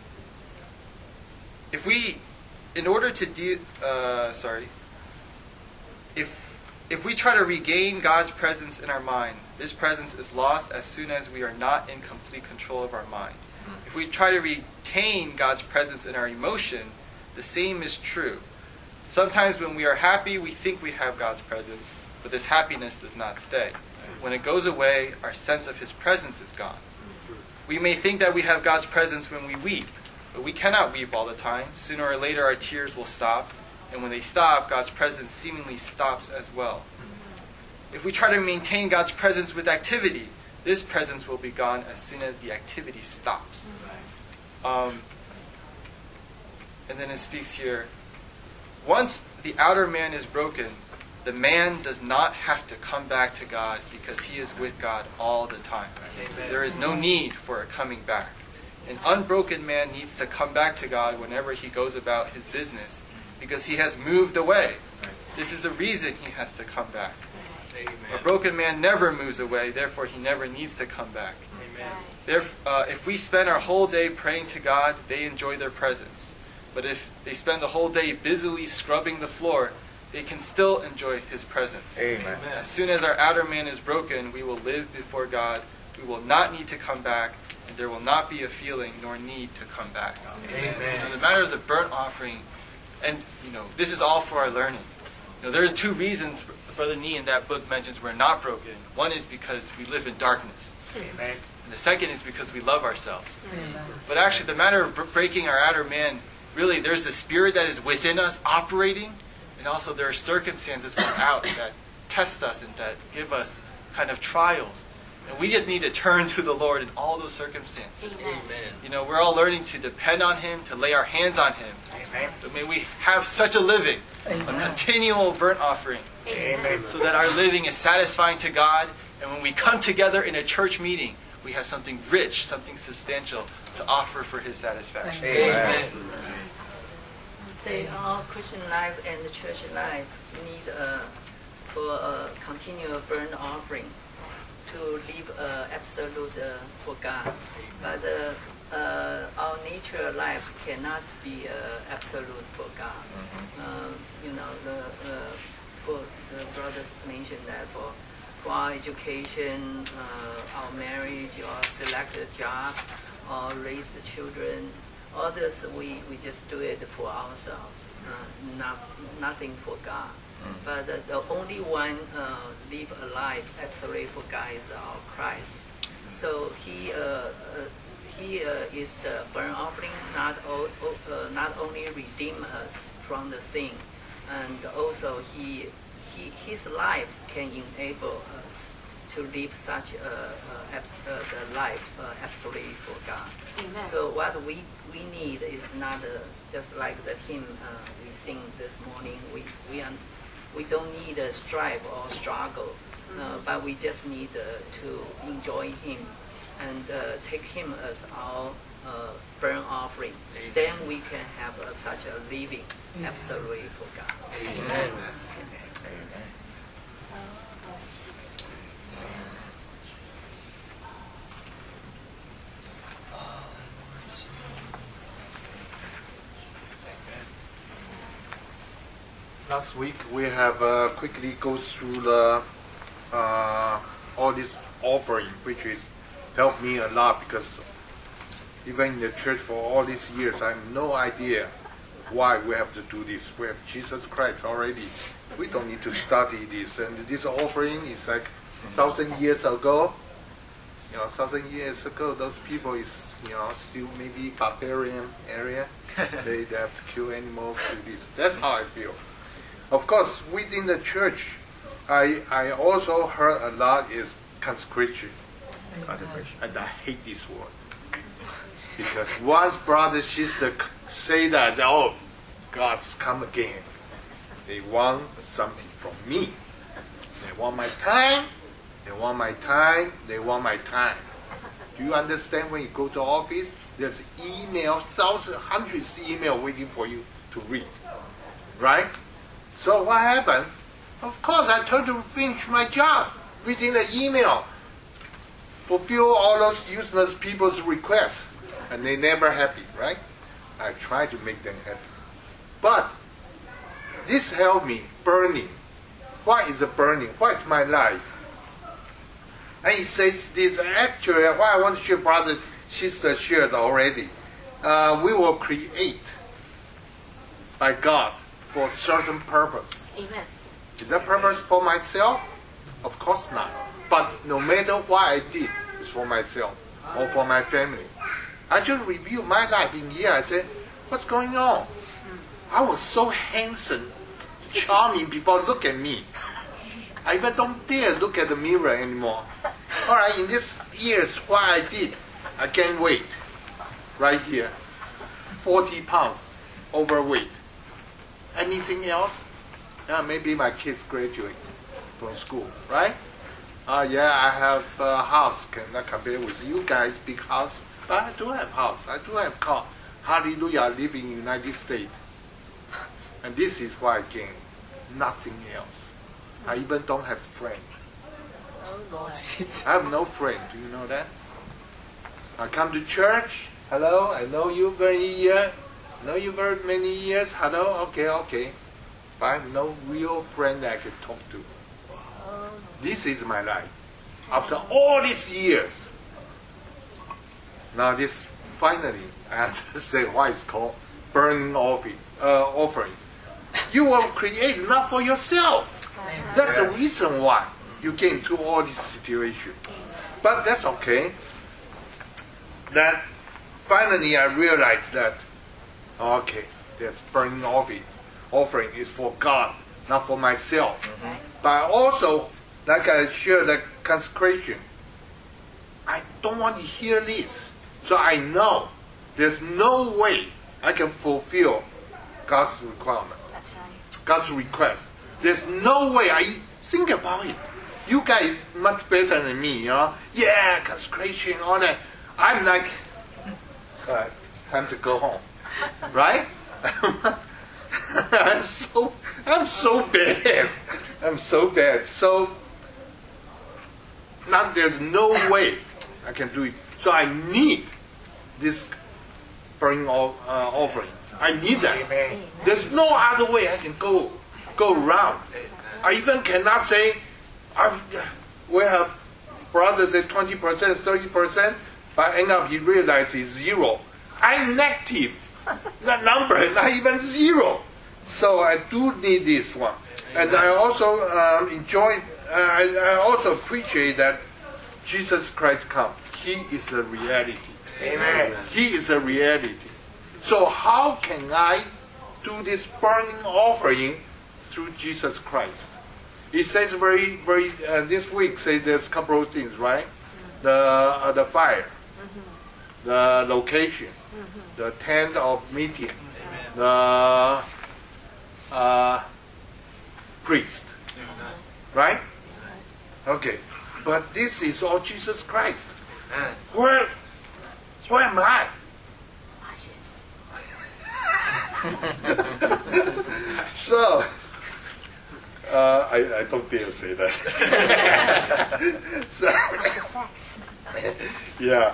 if we try to regain God's presence in our mind, this presence is lost as soon as we are not in complete control of our mind. If we try to retain God's presence in our emotion, the same is true. Sometimes when we are happy, we think we have God's presence, but this happiness does not stay. When it goes away, our sense of His presence is gone. We may think that we have God's presence when we weep, but we cannot weep all the time. Sooner or later, our tears will stop, and when they stop, God's presence seemingly stops as well. If we try to maintain God's presence with activity, this presence will be gone as soon as the activity stops. And then it speaks here, once the outer man is broken, the man does not have to come back to God because he is with God all the time. Amen. There is no need for a coming back. An unbroken man needs to come back to God whenever he goes about his business because he has moved away. This is the reason he has to come back. Amen. A broken man never moves away, therefore he never needs to come back. Amen. If we spend our whole day praying to God, they enjoy their presence. But if they spend the whole day busily scrubbing the floor, they can still enjoy His presence. Amen. As soon as our outer man is broken, we will live before God. We will not need to come back, and there will not be a feeling nor need to come back. Amen. In the matter of the burnt offering, and this is all for our learning. There are two reasons Brother Nee in that book mentions we're not broken. One is because we live in darkness. Amen. And the second is because we love ourselves. But actually, the matter of breaking our outer man, really, there's the spirit that is within us operating, and also there are circumstances without that test us and that give us kind of trials. And we just need to turn to the Lord in all those circumstances. Amen. You know, we're all learning to depend on Him, to lay our hands on Him. Amen. But may we have such a living, a continual burnt offering, Amen. so that our living is satisfying to God. And when we come together in a church meeting, we have something rich, something substantial to offer for His satisfaction. Amen. Say our Christian life and the church life need for a continual burnt offering to live absolute for God. But our nature life cannot be absolute for God. You know, for the brothers mentioned that for our education, our marriage, or select a job, or raise the children, all this we just do it for ourselves, nothing for God. But the only one live a life absolutely for God is our Christ. So He is the burnt offering, not only redeem us from the sin, and also His life can enable us to live such the life absolutely for God. Amen. So what we need is not just like the hymn we sing this morning. We don't need a strive or struggle, but we just need to enjoy Him and take Him as our burnt offering. Then we can have such a living absolutely for God. Amen. Last week we have quickly go through the all this offering, which is helped me a lot, because even in the church for all these years, I have no idea why we have to do this. We have Jesus Christ already. We don't need to study this. And this offering is like 1,000 years ago. 1,000 years ago, those people is still maybe barbarian area. they have to kill animals to this. That's how I feel. Of course, within the church, I also heard a lot is consecration. And I hate this word. Because once brother, sister say that, oh, God's come again. They want something from me. They want my time. They want my time. They want my time. Do you understand when you go to office? There's email, thousands, hundreds of email waiting for you to read. Right? So what happened? Of course, I tried to finish my job, reading the email, fulfill all those useless people's requests, and they never happy, right? I try to make them happy. But this helped me burning. What is a burning? What is my life? And he says this actually, what I want to share, brother, sister shared already. We will create by God for a certain purpose. Amen. Is that purpose for myself? Of course not. But no matter what I did, it's for myself or for my family. I just review my life in here. I said, what's going on? I was so handsome, charming before. Look at me. I even don't dare look at the mirror anymore. All right, in these years, what I did, I gained weight. Right here. 40 pounds overweight. Anything else? Yeah, maybe my kids graduate from school, right? Yeah, I have a house, cannot compare with you guys, big house. But I do have house. I do have car. Hallelujah, I live in the United States. And this is what I gain. Nothing else. I even don't have friends. I have no friend. Do you know that? I come to church. Hello, I know you very many years. Hello, okay. But I have no real friend that I can talk to. This is my life. After all these years, now this finally, I have to say why it's called burning offering. You will create not for yourself. That's the reason why you get into all this situation. But that's okay. then finally I realized that, okay, this burning offering is for God, not for myself. But also, like I shared that consecration, I don't want to hear this. So I know there's no way I can fulfill God's requirement. That's right. God's request. There's no way. I think about it. You guys much better than me, Yeah, consecration, all that. I'm like, time to go home, right? I'm so bad. I'm so bad. So now there's no way I can do it. So I need this burning offering. I need that. Amen. There's no other way I can go around. I even cannot say we have brothers say 20%, 30%, but end up he realizes it's zero. I'm negative. That number is not even zero. So I do need this one. And I also I also appreciate that Jesus Christ come. He is the reality. Amen. He is a reality. So how can I do this burning offering through Jesus Christ? It says very, very. This week say there's a couple of things, right? The fire, the location, the tent of meeting, the priest, right? Okay, but this is all Jesus Christ. Where am I? So, I don't dare say that. Yeah.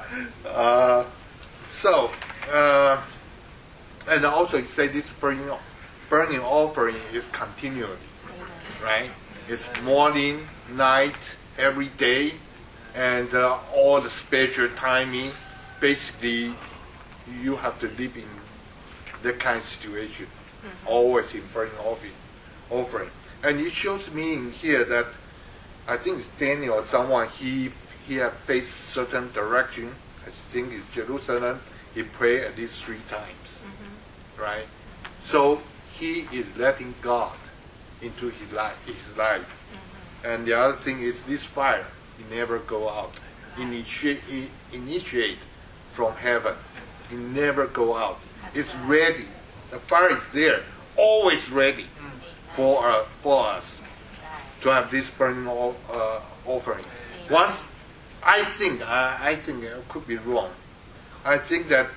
And also you say this burning offering is continually, right? It's morning, night, every day, and all the special timing. Basically, you have to live in that kind of situation, always in burning offering. And it shows me in here that I think it's Daniel or someone, he have faced certain direction. I think it's Jerusalem. He prayed at least 3 times, right? So he is letting God into his life. And the other thing is this fire, it never go out. Initiate from heaven. It never go out. It's ready. The fire is there, always ready for us to have this burning offering. Once, I think I could be wrong. I think that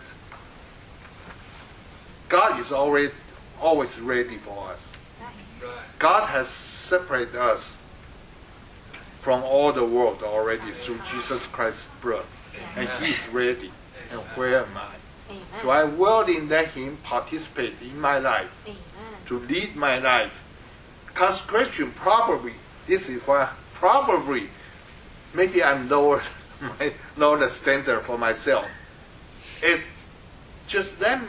God is always ready for us. God has separated us from all the world already through Jesus Christ's blood, and He is ready. And where am I? Do I willingly let Him participate in my life, to lead my life? Consecration, probably, this is why probably maybe I'm lower the standard for myself. Is just let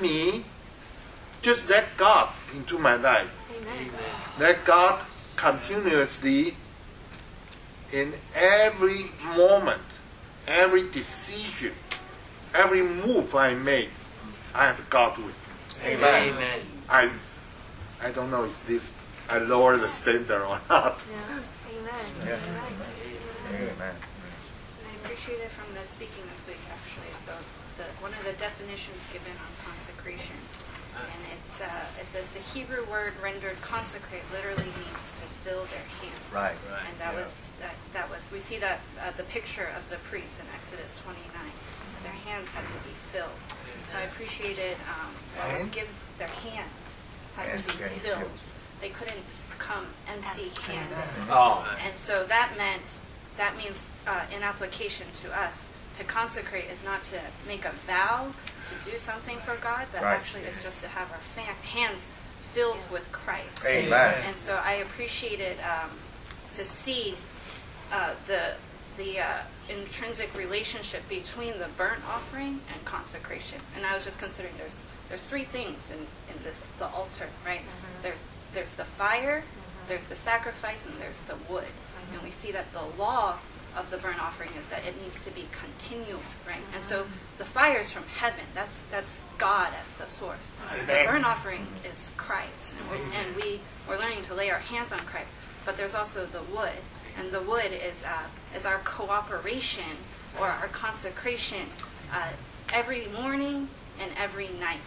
God into my life. Amen. Let God continuously, in every moment, every decision, every move I made, I have God with. Amen. I don't know if this I lower the standard or not. Yeah. Amen. Amen. I appreciated from the speaking this week actually about one of the definitions given on consecration, and it says the Hebrew word rendered consecrate literally means to fill their hand. Right. And that was we see that the picture of the priests in Exodus 29. Their hands had to be filled. So I appreciated their hands had to be filled. They couldn't come empty-handed. Oh. And so that means in application to us, to consecrate is not to make a vow to do something for God, but actually it's just to have our hands filled with Christ. Amen. And so I appreciated to see the intrinsic relationship between the burnt offering and consecration. And I was just considering there's 3 things in the altar, right? There's the fire, there's the sacrifice, and there's the wood. And we see that the law of the burnt offering is that it needs to be continual, right? And so the fire is from heaven. That's God as the source. The burnt offering is Christ, and we're learning to lay our hands on Christ. But there's also the wood, and the wood is our cooperation or our consecration every morning and every night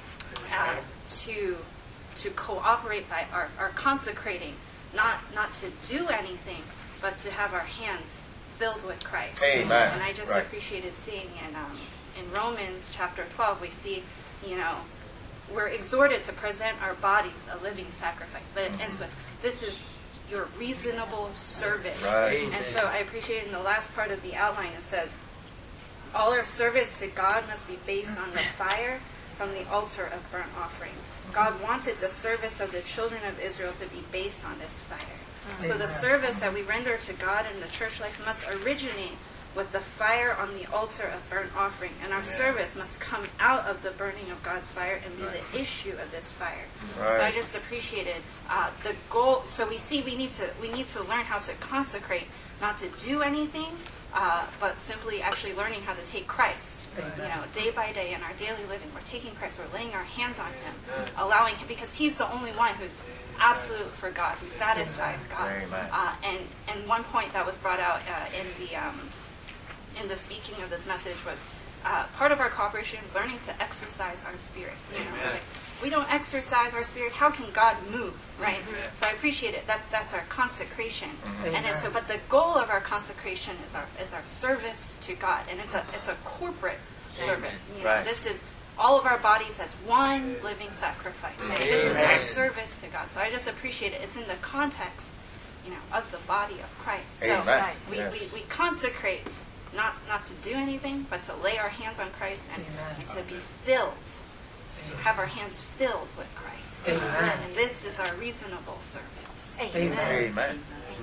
to cooperate by our consecrating, not to do anything, but to have our hands filled with Christ. Amen. And I just appreciated seeing in Romans chapter 12, we see, we're exhorted to present our bodies a living sacrifice, but it ends with, this is your reasonable service. Right. And so I appreciate in the last part of the outline, it says, all our service to God must be based on the fire from the altar of burnt offering. God wanted the service of the children of Israel to be based on this fire. So the service that we render to God in the church life must originate with the fire on the altar of burnt offering. And our service must come out of the burning of God's fire and be the issue of this fire. Right. So I just appreciated the goal. So we see we need to learn how to consecrate, not to do anything, but simply actually learning how to take Christ. Day by day in our daily living, we're taking Christ, we're laying our hands on Him, allowing Him, because He's the only one who's absolute for God, who satisfies God. And one point that was brought out in the speaking of this message was part of our cooperation is learning to exercise our spirit. Like, we don't exercise our spirit, how can God move, right? So I appreciate it. That's our consecration. And so, but the goal of our consecration is our service to God, and it's a corporate service. This is all of our bodies as one living sacrifice. And this is our service to God. So I just appreciate it. It's in the context, of the body of Christ. So we consecrate. Not to do anything, but to lay our hands on Christ and to be filled, have our hands filled with Christ. And this is our reasonable service. Amen.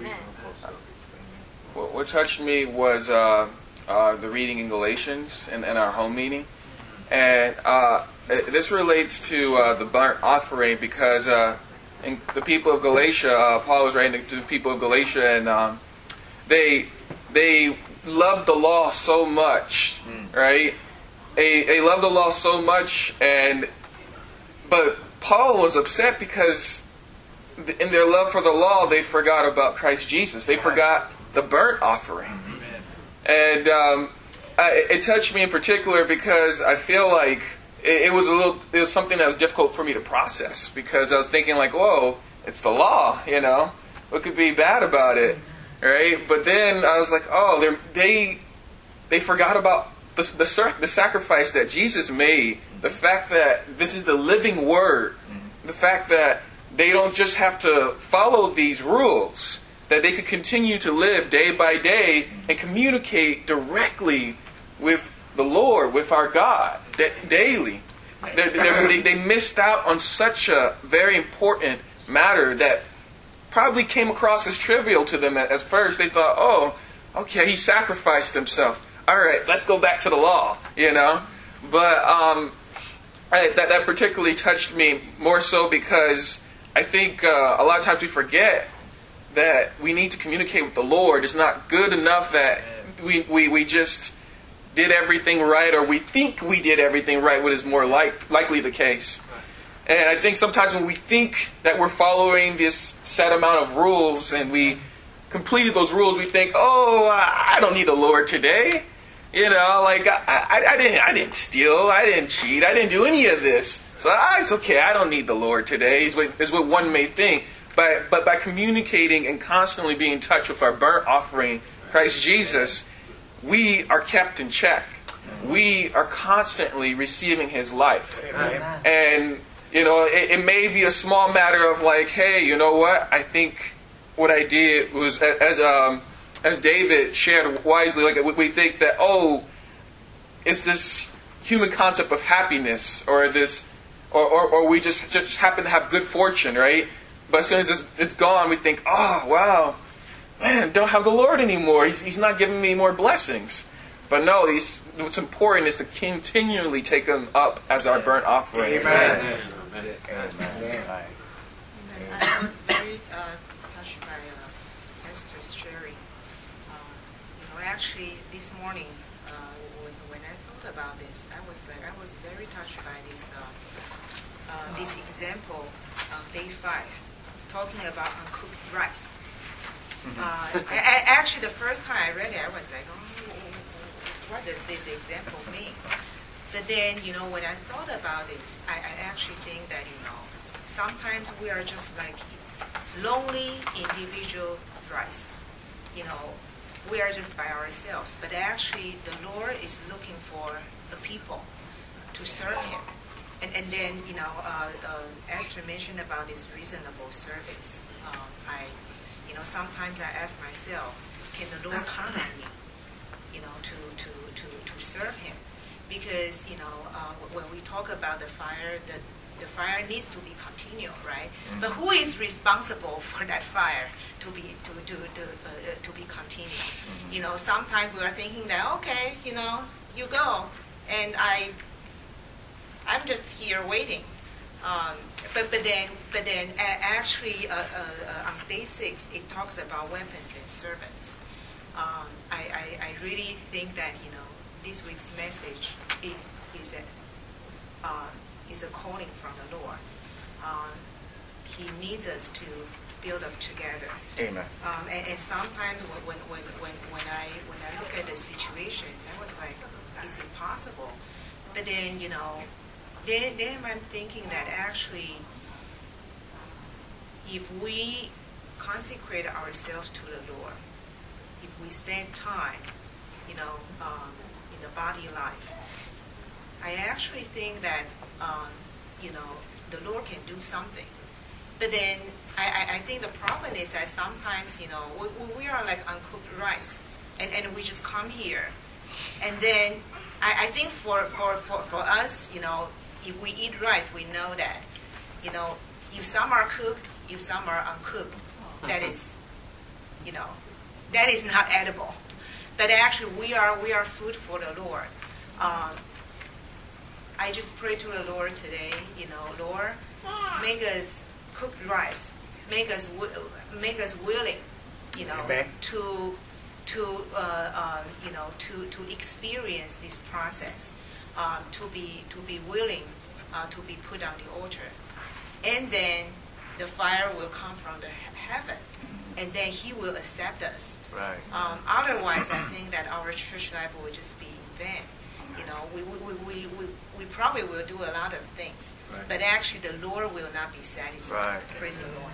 What touched me was the reading in Galatians in our home meeting. And this relates to the burnt offering because in the people of Galatia, Paul was writing to the people of Galatia, and they loved the law so much, right? They loved the law so much, but Paul was upset because in their love for the law, they forgot about Christ Jesus. They forgot the burnt offering. And it touched me in particular because I feel like it was something that was difficult for me to process, because I was thinking like, whoa, it's the law, what could be bad about it? Right, but then I was like, oh, they forgot about the sacrifice that Jesus made. The fact that this is the living Word. The fact that they don't just have to follow these rules, that they could continue to live day by day and communicate directly with the Lord, with our God, daily. They missed out on such a very important matter that probably came across as trivial to them at first. They thought, oh, okay, He sacrificed Himself. All right, let's go back to the law, But that particularly touched me more so because I think a lot of times we forget that we need to communicate with the Lord. It's not good enough that we just did everything right, or we think we did everything right, what is more likely the case. And I think sometimes when we think that we're following this set amount of rules and we completed those rules, we think, oh, I don't need the Lord today. I didn't steal, I didn't cheat, I didn't do any of this. So it's okay, I don't need the Lord today, is what one may think. But by communicating and constantly being in touch with our burnt offering, Christ Jesus, we are kept in check. We are constantly receiving His life. Amen. And it may be a small matter of like, hey, you know what? I think what I did was, as David shared wisely, like we think that, oh, it's this human concept of happiness, or this, or we just happen to have good fortune, right? But as soon as it's gone, we think, oh, wow, man, don't have the Lord anymore. He's not giving me more blessings. But no, what's important is to continually take Him up as our burnt offering. Amen. I was very touched by Esther's sharing. actually, this morning, when I thought about this, I was very touched by this example of day 5, talking about uncooked rice. Actually, the first time I read it, I was like, oh, what does this example mean? But then, when I thought about this, I actually think that, sometimes we are just like lonely individual rice. We are just by ourselves. But actually, the Lord is looking for the people to serve Him. And then, Esther mentioned about this reasonable service. Sometimes I ask myself, can the Lord count on me, to serve Him? Because, when we talk about the fire, the fire needs to be continual, right? Mm-hmm. But who is responsible for that fire to be continued? Mm-hmm. Sometimes we are thinking that, okay, you go, and I'm just here waiting. But then actually on day 6 it talks about weapons and servants. I really think that this week's message is a calling from the Lord. He needs us to build up together. Amen. And sometimes when I look at the situations, I was like, it's impossible. But then then I'm thinking that actually, if we consecrate ourselves to the Lord, if we spend time, in the body life, I actually think that, the Lord can do something. But then I think the problem is that sometimes, we are like uncooked rice, and we just come here. And then I think for us, if we eat rice, we know that, if some are cooked, if some are uncooked, that is not edible. But actually, we are food for the Lord. I just pray to the Lord today, Lord, make us cooked rice, make us willing, to experience this process. To be willing to be put on the altar, and then the fire will come from the heaven, and then He will accept us. Right. Otherwise, I think that our church life will just be in vain. We probably will do a lot of things, right, but actually the Lord will not be satisfied. Right. Praise the Lord.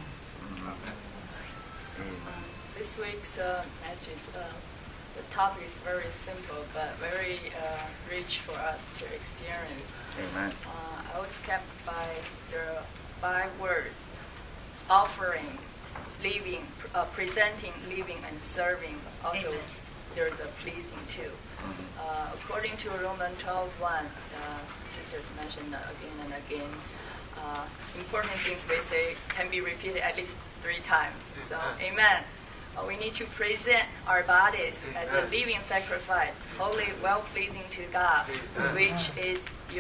This week's message. The topic is very simple but very rich for us to experience. Amen. I was kept by the 5 words: offering, living, presenting, living, and serving. Also, Amen. There's a pleasing too. Mm-hmm. According to Romans 12:1, sisters mentioned again and again. Important things we say can be repeated at least 3 times. So, Amen. We need to present our bodies as a living sacrifice, holy, well-pleasing to God, which is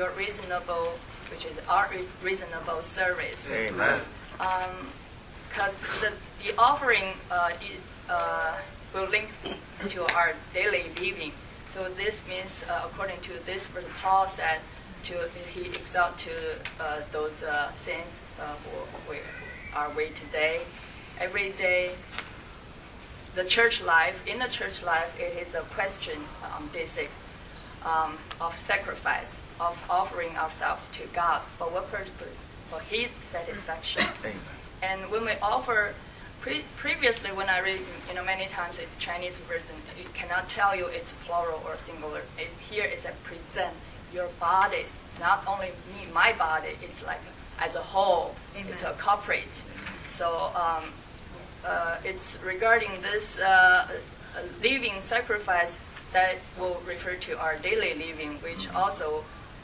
our reasonable service. Amen. Because the offering will link to our daily living. So this means, according to this verse, Paul said, he exalts to those saints who are with today, every day. In the church life, it is a question on day 6 of sacrifice, of offering ourselves to God. For what purpose? For His satisfaction. Amen. And when we offer, previously when I read, many times it's Chinese version, it cannot tell you it's plural or singular. Here it's a present your bodies, not only me, my body. It's like as a whole. Amen. It's a corporate. So. It's regarding this living sacrifice that will refer to our daily living, which also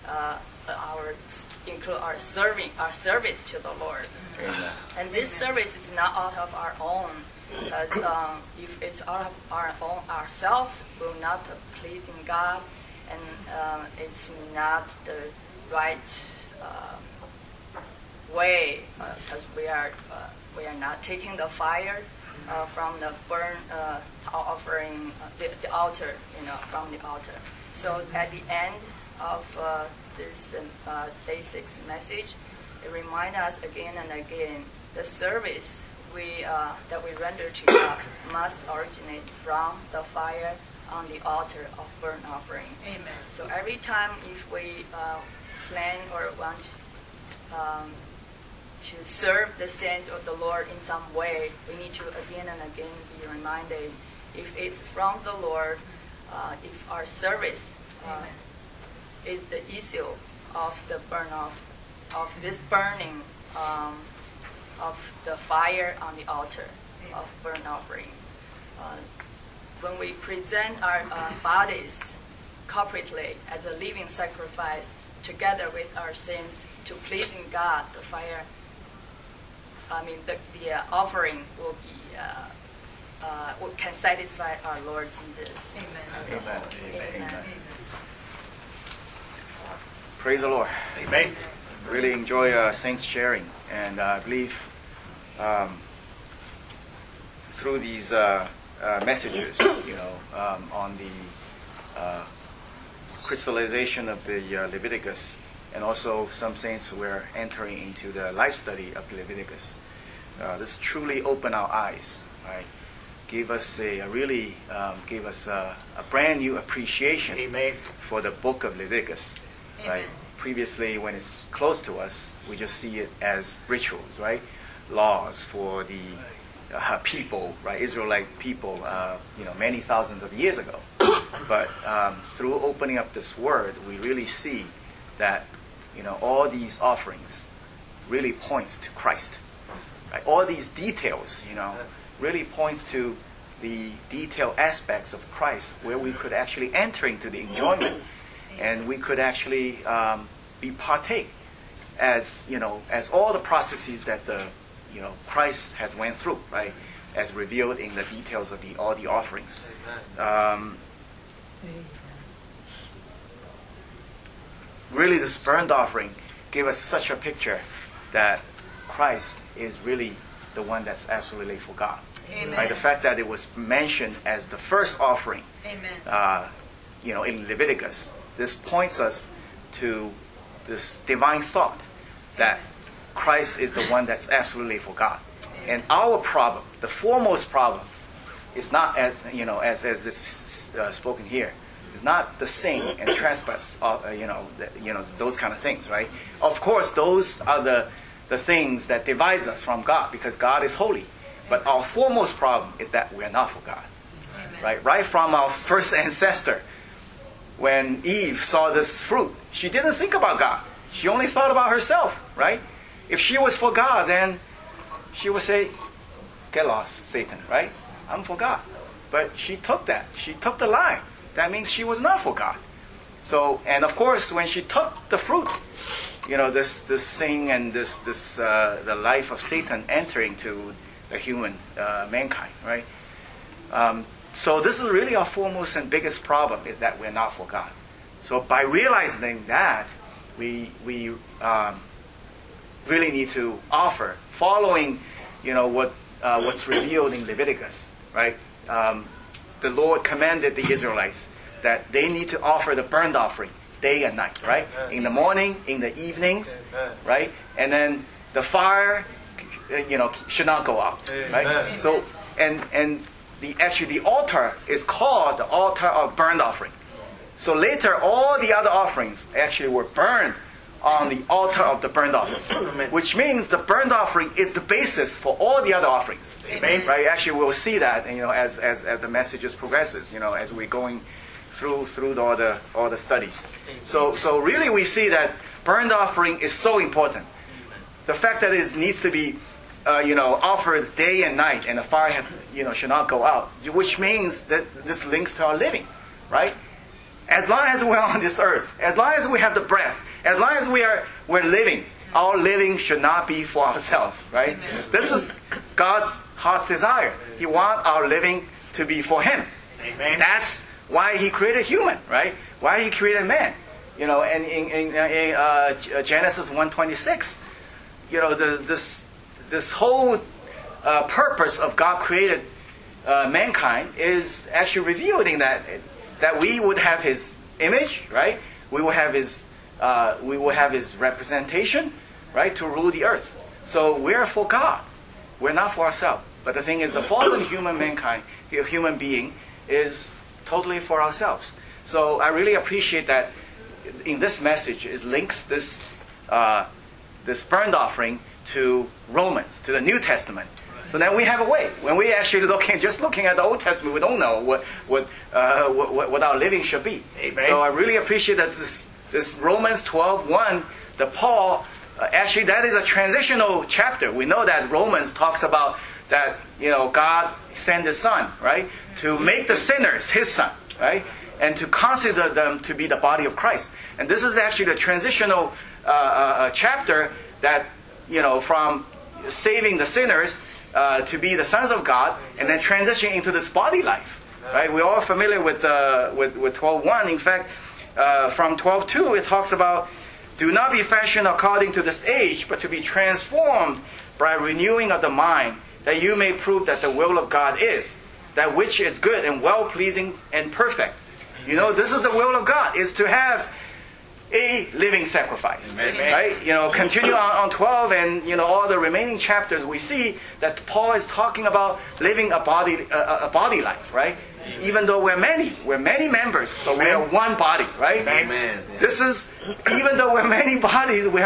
include our service to the Lord. Amen. And this service is not out of our own, because if it's out of our own, ourselves will not be pleasing God, and it's not the right way, because we are not taking the fire from the burn offering, the altar, from the altar. So at the end of this day 6 message, it reminds us again and again the service that we render to God must originate from the fire on the altar of burnt offering. Amen. So every time if we plan or want to serve the saints of the Lord in some way, we need to again and again be reminded if it's from the Lord, if our service is the issue of the burn off, of this burning of the fire on the altar of burnt offering. When we present our bodies corporately as a living sacrifice together with our sins to pleasing God, the fire, the offering will be can satisfy our Lord Jesus. Amen. Amen. Amen. Amen. Praise the Lord. Amen. Really enjoy saints sharing, and I believe through these messages, on the crystallization of the Leviticus, and also some saints were entering into the life study of Leviticus. This truly opened our eyes, right? Gave us a brand new appreciation for the book of Leviticus, right? Previously, when it's close to us, we just see it as rituals, right? Laws for the people, right? Israelite people, many thousands of years ago. But through opening up this word, we really see that, all these offerings really points to Christ. Right? All these details, really points to the detailed aspects of Christ, where we could actually enter into the enjoyment, and we could actually be partake as all the processes that the Christ has went through, right, as revealed in the details of all the offerings. Really, this burnt offering gave us such a picture that Christ is really the one that's absolutely for God. Amen. Right? The fact that it was mentioned as the first offering, Amen. In Leviticus, this points us to this divine thought that Christ is the one that's absolutely for God. And our problem, the foremost problem, is not as is spoken here. It's not the sin and trespass, those kind of things, right? Of course, those are the things that divides us from God, because God is holy. But our foremost problem is that we are not for God, right? Right from our first ancestor, when Eve saw this fruit, she didn't think about God. She only thought about herself, right? If she was for God, then she would say, "Get lost, Satan," right? I'm for God. But she took that. She took the lie. That means she was not for God. So, and of course, when she took the fruit, this thing and the life of Satan entering to the human mankind, right? So this is really our foremost and biggest problem, is that we're not for God. So by realizing that, we really need to offer, following, what's revealed in Leviticus, right? The Lord commanded the Israelites that they need to offer the burnt offering day and night, right? In the morning, in the evenings, right? And then the fire, should not go out, right? So, and the altar is called the altar of burnt offering. So later, all the other offerings actually were burned on the altar of the burnt offering, which means the burnt offering is the basis for all the other offerings. Amen. Right? Actually, we'll see that, as the messages progresses, as we're going through all the studies. So really, we see that burnt offering is so important. The fact that it needs to be, offered day and night, and the fire has, should not go out, which means that this links to our living, right? As long as we're on this earth, as long as we have the breath, as long as we're living, our living should not be for ourselves, right? Amen. This is God's heart's desire. He wants our living to be for Him. Amen. That's why He created human, right? Why He created man. And in Genesis 1:26, this whole purpose of God created mankind is actually revealed in that we would have His image, right? We will have His representation, right, to rule the earth. So we're for God. We're not for ourselves. But the thing is, the fallen human being is totally for ourselves. So I really appreciate that in this message it links this burnt offering to Romans, to the New Testament. So then we have a way. When we actually looking at the Old Testament, we don't know what our living should be. Amen. So I really appreciate that this Romans 12:1, the Paul, actually that is a transitional chapter. We know that Romans talks about that, God sent His Son, right, to make the sinners His Son, right, and to consider them to be the body of Christ. And this is actually the transitional chapter that, from saving the sinners to be the sons of God, and then transitioning into this body life, right? We're all familiar with 12:1. In fact, from 12:2, it talks about, do not be fashioned according to this age, but to be transformed by renewing of the mind, that you may prove that the will of God is, that which is good and well-pleasing and perfect. This is the will of God, is to have a living sacrifice. Amen. Right? Continue on 12 and all the remaining chapters, we see that Paul is talking about living a body life, right? Even though we're many members, but we are one body, right? Amen. This is, even though we're many bodies, we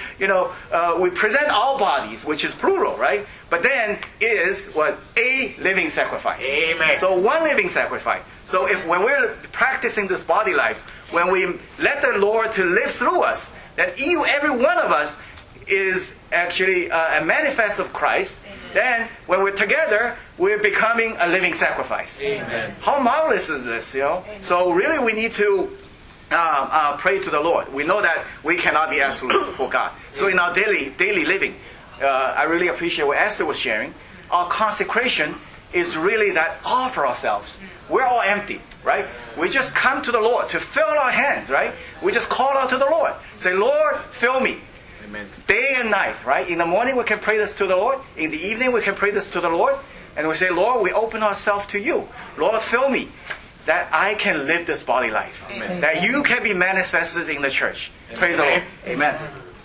present our bodies, which is plural, right? But then is what? A living sacrifice. Amen. So one living sacrifice. So when we're practicing this body life, when we let the Lord to live through us, then every one of us is actually a manifest of Christ. Then when we're together, we're becoming a living sacrifice. Amen. How marvelous is this, So really we need to pray to the Lord. We know that we cannot be absolute for God. So in our daily living, I really appreciate what Esther was sharing. Our consecration is really that offer ourselves. We're all empty, right? We just come to the Lord to fill our hands, right? We just call out to the Lord. Say, Lord, fill me. Amen. Day and night, right? In the morning we can pray this to the Lord. In the evening we can pray this to the Lord. And we say, Lord, we open ourselves to you. Lord, fill me, that I can live this body life. Amen. That you can be manifested in the church. Amen. Praise the Lord. Amen.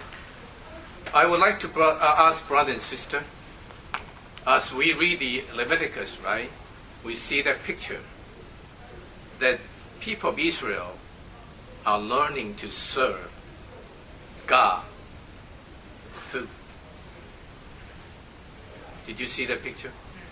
I would like to ask brother and sister, as we read the Leviticus, right, we see that picture that people of Israel are learning to serve God food. Did you see that picture?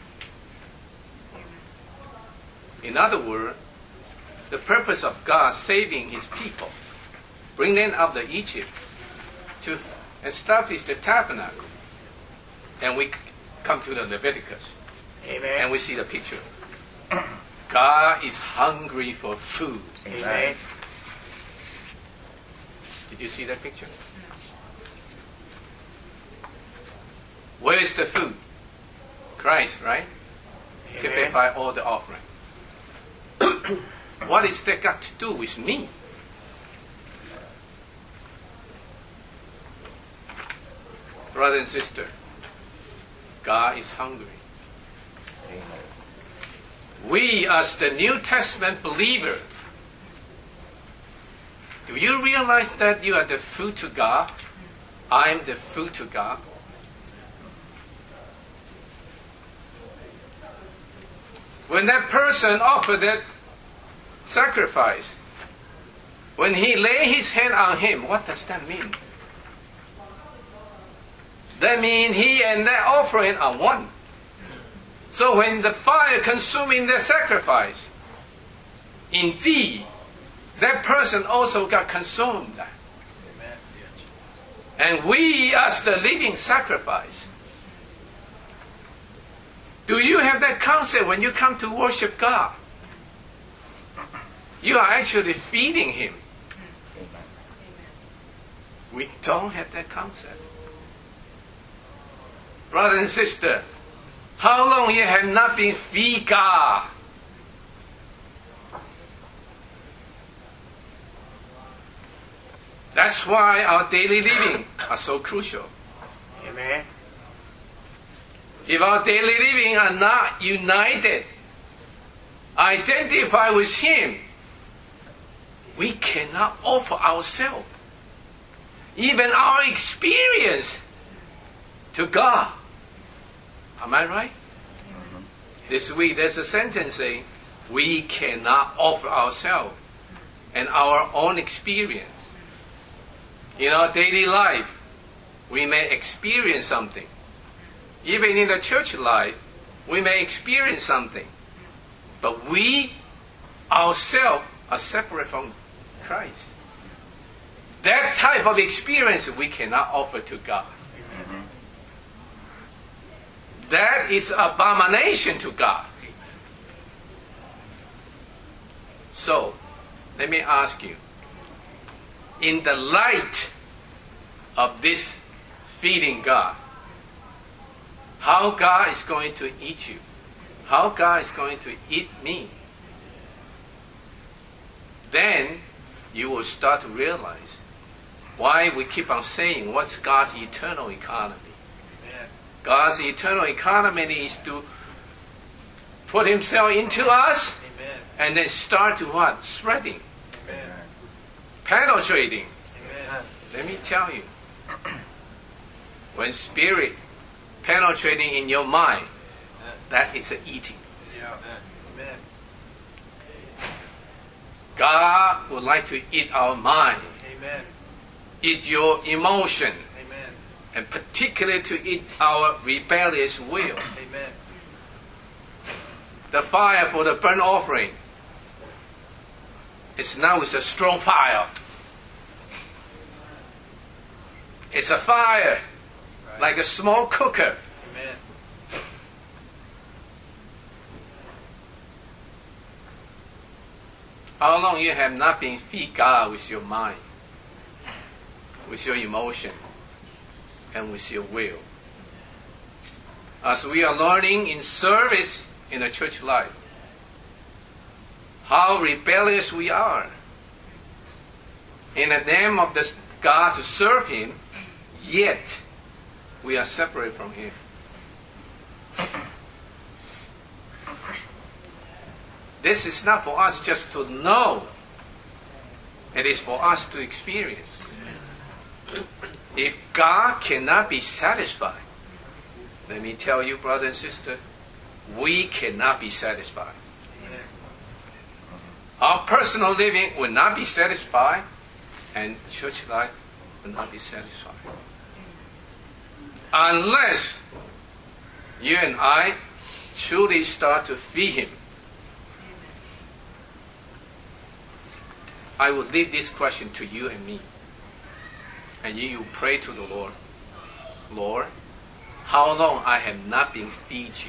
In other words, the purpose of God saving His people, bring them out of Egypt to establish the tabernacle. And we come to the Leviticus. Amen. And we see the picture. God is hungry for food. Amen. Did you see that picture? Where is the food? Christ, right? Typify all the offering. What is that got to do with me? Brother and sister, God is hungry. We, as the New Testament believer, do you realize that you are the food to God? I am the food to God. When that person offered that sacrifice, when he lay his hand on him, what does that mean? That means he and that offering are one. So when the fire consuming the sacrifice, indeed, that person also got consumed. And we, as the living sacrifice, do you have that concept when you come to worship God? You are actually feeding Him. We don't have that concept. Brother and sister, how long you have not been feed God? That's why our daily living are so crucial. Amen. If our daily living are not united, identify with Him, we cannot offer ourselves, even our experience, to God. Am I right? This week there's a sentence saying, we cannot offer ourselves and our own experience. In our daily life, we may experience something. Even in the church life, we may experience something. But we ourselves are separate from Christ. That type of experience we cannot offer to God. That is abomination to God. So, let me ask you, in the light of this feeding God, how God is going to eat you, how God is going to eat me, then you will start to realize why we keep on saying what's God's eternal economy. God's eternal economy is to put Himself into us. Amen. And then start to what? Spreading. Amen. Penetrating. Amen. Let me tell you, when Spirit penetrating in your mind, that is eating. Yeah. Amen. God would like to eat our mind. Amen. Eat your emotion. And particularly to eat our rebellious will. Amen. The fire for the burnt offering is now a strong fire. It's a fire like a small cooker. Amen. How long you have not been feed God with your mind, with your emotion, and with your will? As we are learning in service in the church life, how rebellious we are. In the name of this God to serve Him, yet we are separate from Him. This is not for us just to know. It is for us to experience. If God cannot be satisfied, let me tell you, brother and sister, we cannot be satisfied. Our personal living will not be satisfied, and church life will not be satisfied. Unless you and I truly start to feed Him. I will leave this question to you and me. And you pray to the Lord. Lord, how long I have not been feed you?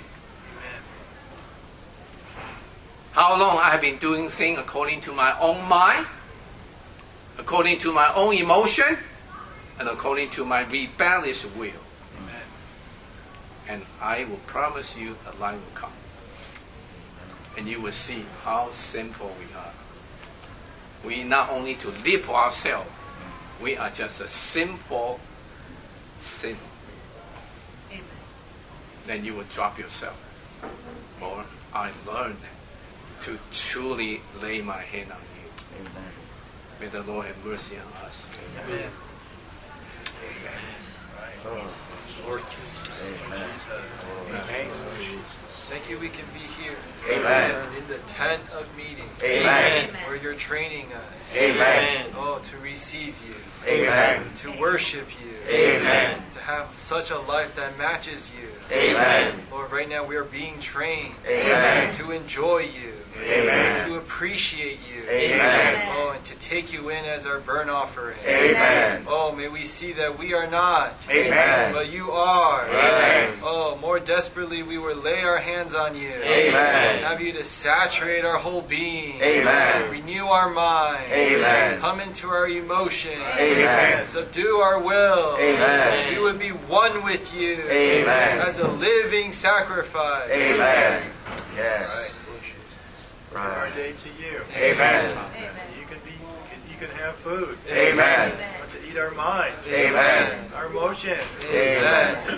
How long I have been doing things according to my own mind, according to my own emotion, and according to my rebellious will. Amen. And I will promise you a life will come. And you will see how sinful we are. We not only to live for ourselves, we are just a sinful sinner. Amen. Then you will drop yourself. Lord, I learned to truly lay my hand on you. Amen. May the Lord have mercy on us. Amen. Amen. Oh, Lord Jesus. Amen. Amen. Thank you we can be here. Amen. In the tent of meeting. Amen. Where you're training us. Amen. Oh, to receive you. Amen. To worship you. Amen. To have such a life that matches you. Amen. Lord, right now we are being trained. Amen. To enjoy you. Amen. To appreciate you. Amen. Oh, and to take you in as our burnt offering. Amen. Oh, may we see that we are not. Amen. But you are. Amen. Oh, more desperately we will lay our hands on you. Amen. Have you to saturate our whole being. Amen. Renew our mind. Amen. Come into our emotion. Amen. Subdue our will. Amen. We would be one with you. Amen. As a living sacrifice. Amen. Yes. Right. Our day to you. Amen. You can have food. Amen. But to eat our mind. Amen. Our emotion. Amen. To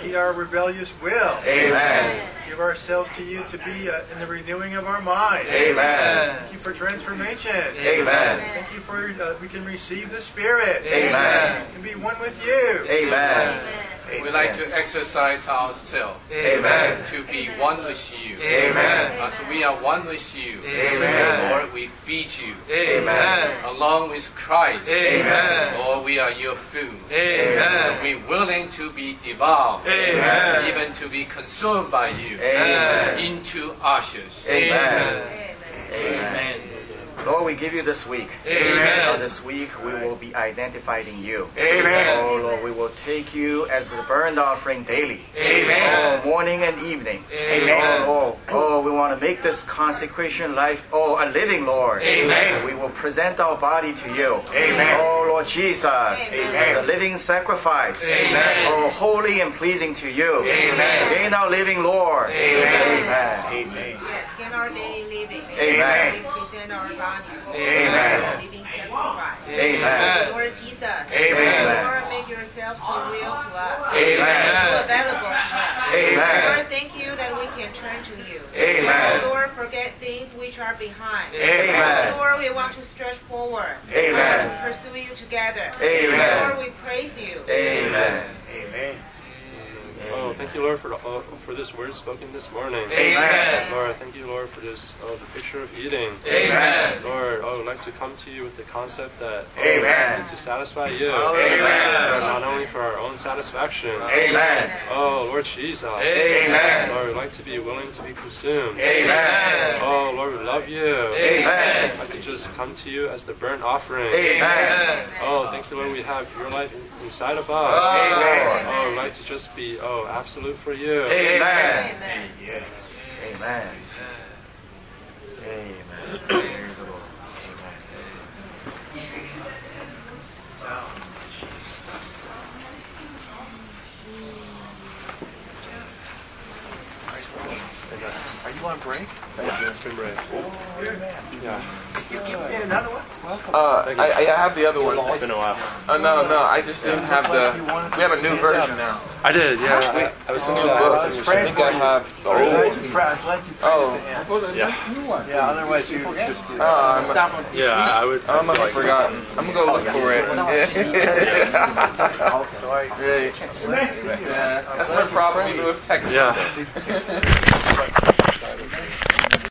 defeat our rebellious will. Amen. Give ourselves to you to be in the renewing of our mind. Amen. Thank you for transformation. Amen. Thank you for we can receive the Spirit. Amen. We can be one with you. Amen. We like to exercise ourselves. Amen. To be one with you. Amen. As we are one with you. Amen. Lord, we feed you. Amen. Along with Christ. Amen. Lord, we are your food. Amen. And we're willing to be devoured. Amen. Even to be consumed by you. Amen. Into ashes. Amen. Amen. Lord, we give you this week. Amen. This week we will be identified in you. Amen. Oh Lord, we will take you as the burnt offering daily. Amen. Oh, morning and evening. Amen. Oh, we want to make this consecration life, a living, Lord. Amen. We will present our body to you. Amen. Oh Lord Jesus, Amen. as a living sacrifice. Amen. Oh, holy and pleasing to you. Amen. In our living Lord. Amen. Amen. Yes, in our daily living. Amen. We present our bodies. Amen. Living sacrifice. Amen. Lord Jesus. Amen. Lord, make yourself so real to us. Amen. So available to us. Amen. Lord, thank you that we can turn to you. Amen. Lord, forget things which are behind. Amen. Lord, we want to stretch forward. Amen. We want to pursue you together. Amen. Lord, we praise you. Amen. Amen. Oh, thank you, Lord, for this word spoken this morning. Amen. Lord, thank you, Lord, for this, the picture of eating. Amen. Lord, I would like to come to you with the concept that Amen. we need to satisfy you. Amen. Lord, not only for our own satisfaction. Amen. Oh, Lord Jesus. Amen. Lord, we'd like to be willing to be consumed. Amen. Oh, Lord, we love you. Amen. I'd like to just come to you as the burnt offering. Amen. Oh, thank you, Lord, we have your life inside of us. Amen. Oh, we'd like to just be, absolute for you. Amen. Yes. Amen. Amen. Praise the Lord. Are you on break? Yeah, it's been break. Yeah. Another one? Welcome. I have the other one. It's been a while. Oh no, I just didn't have the. We have a new version now. I did, yeah. I was new book. I think I have the old. I'm glad you Yeah. Yeah, otherwise you just be... I would. I must have forgotten. I'm gonna go look for it. Yeah. That's my problem even with text. Yeah.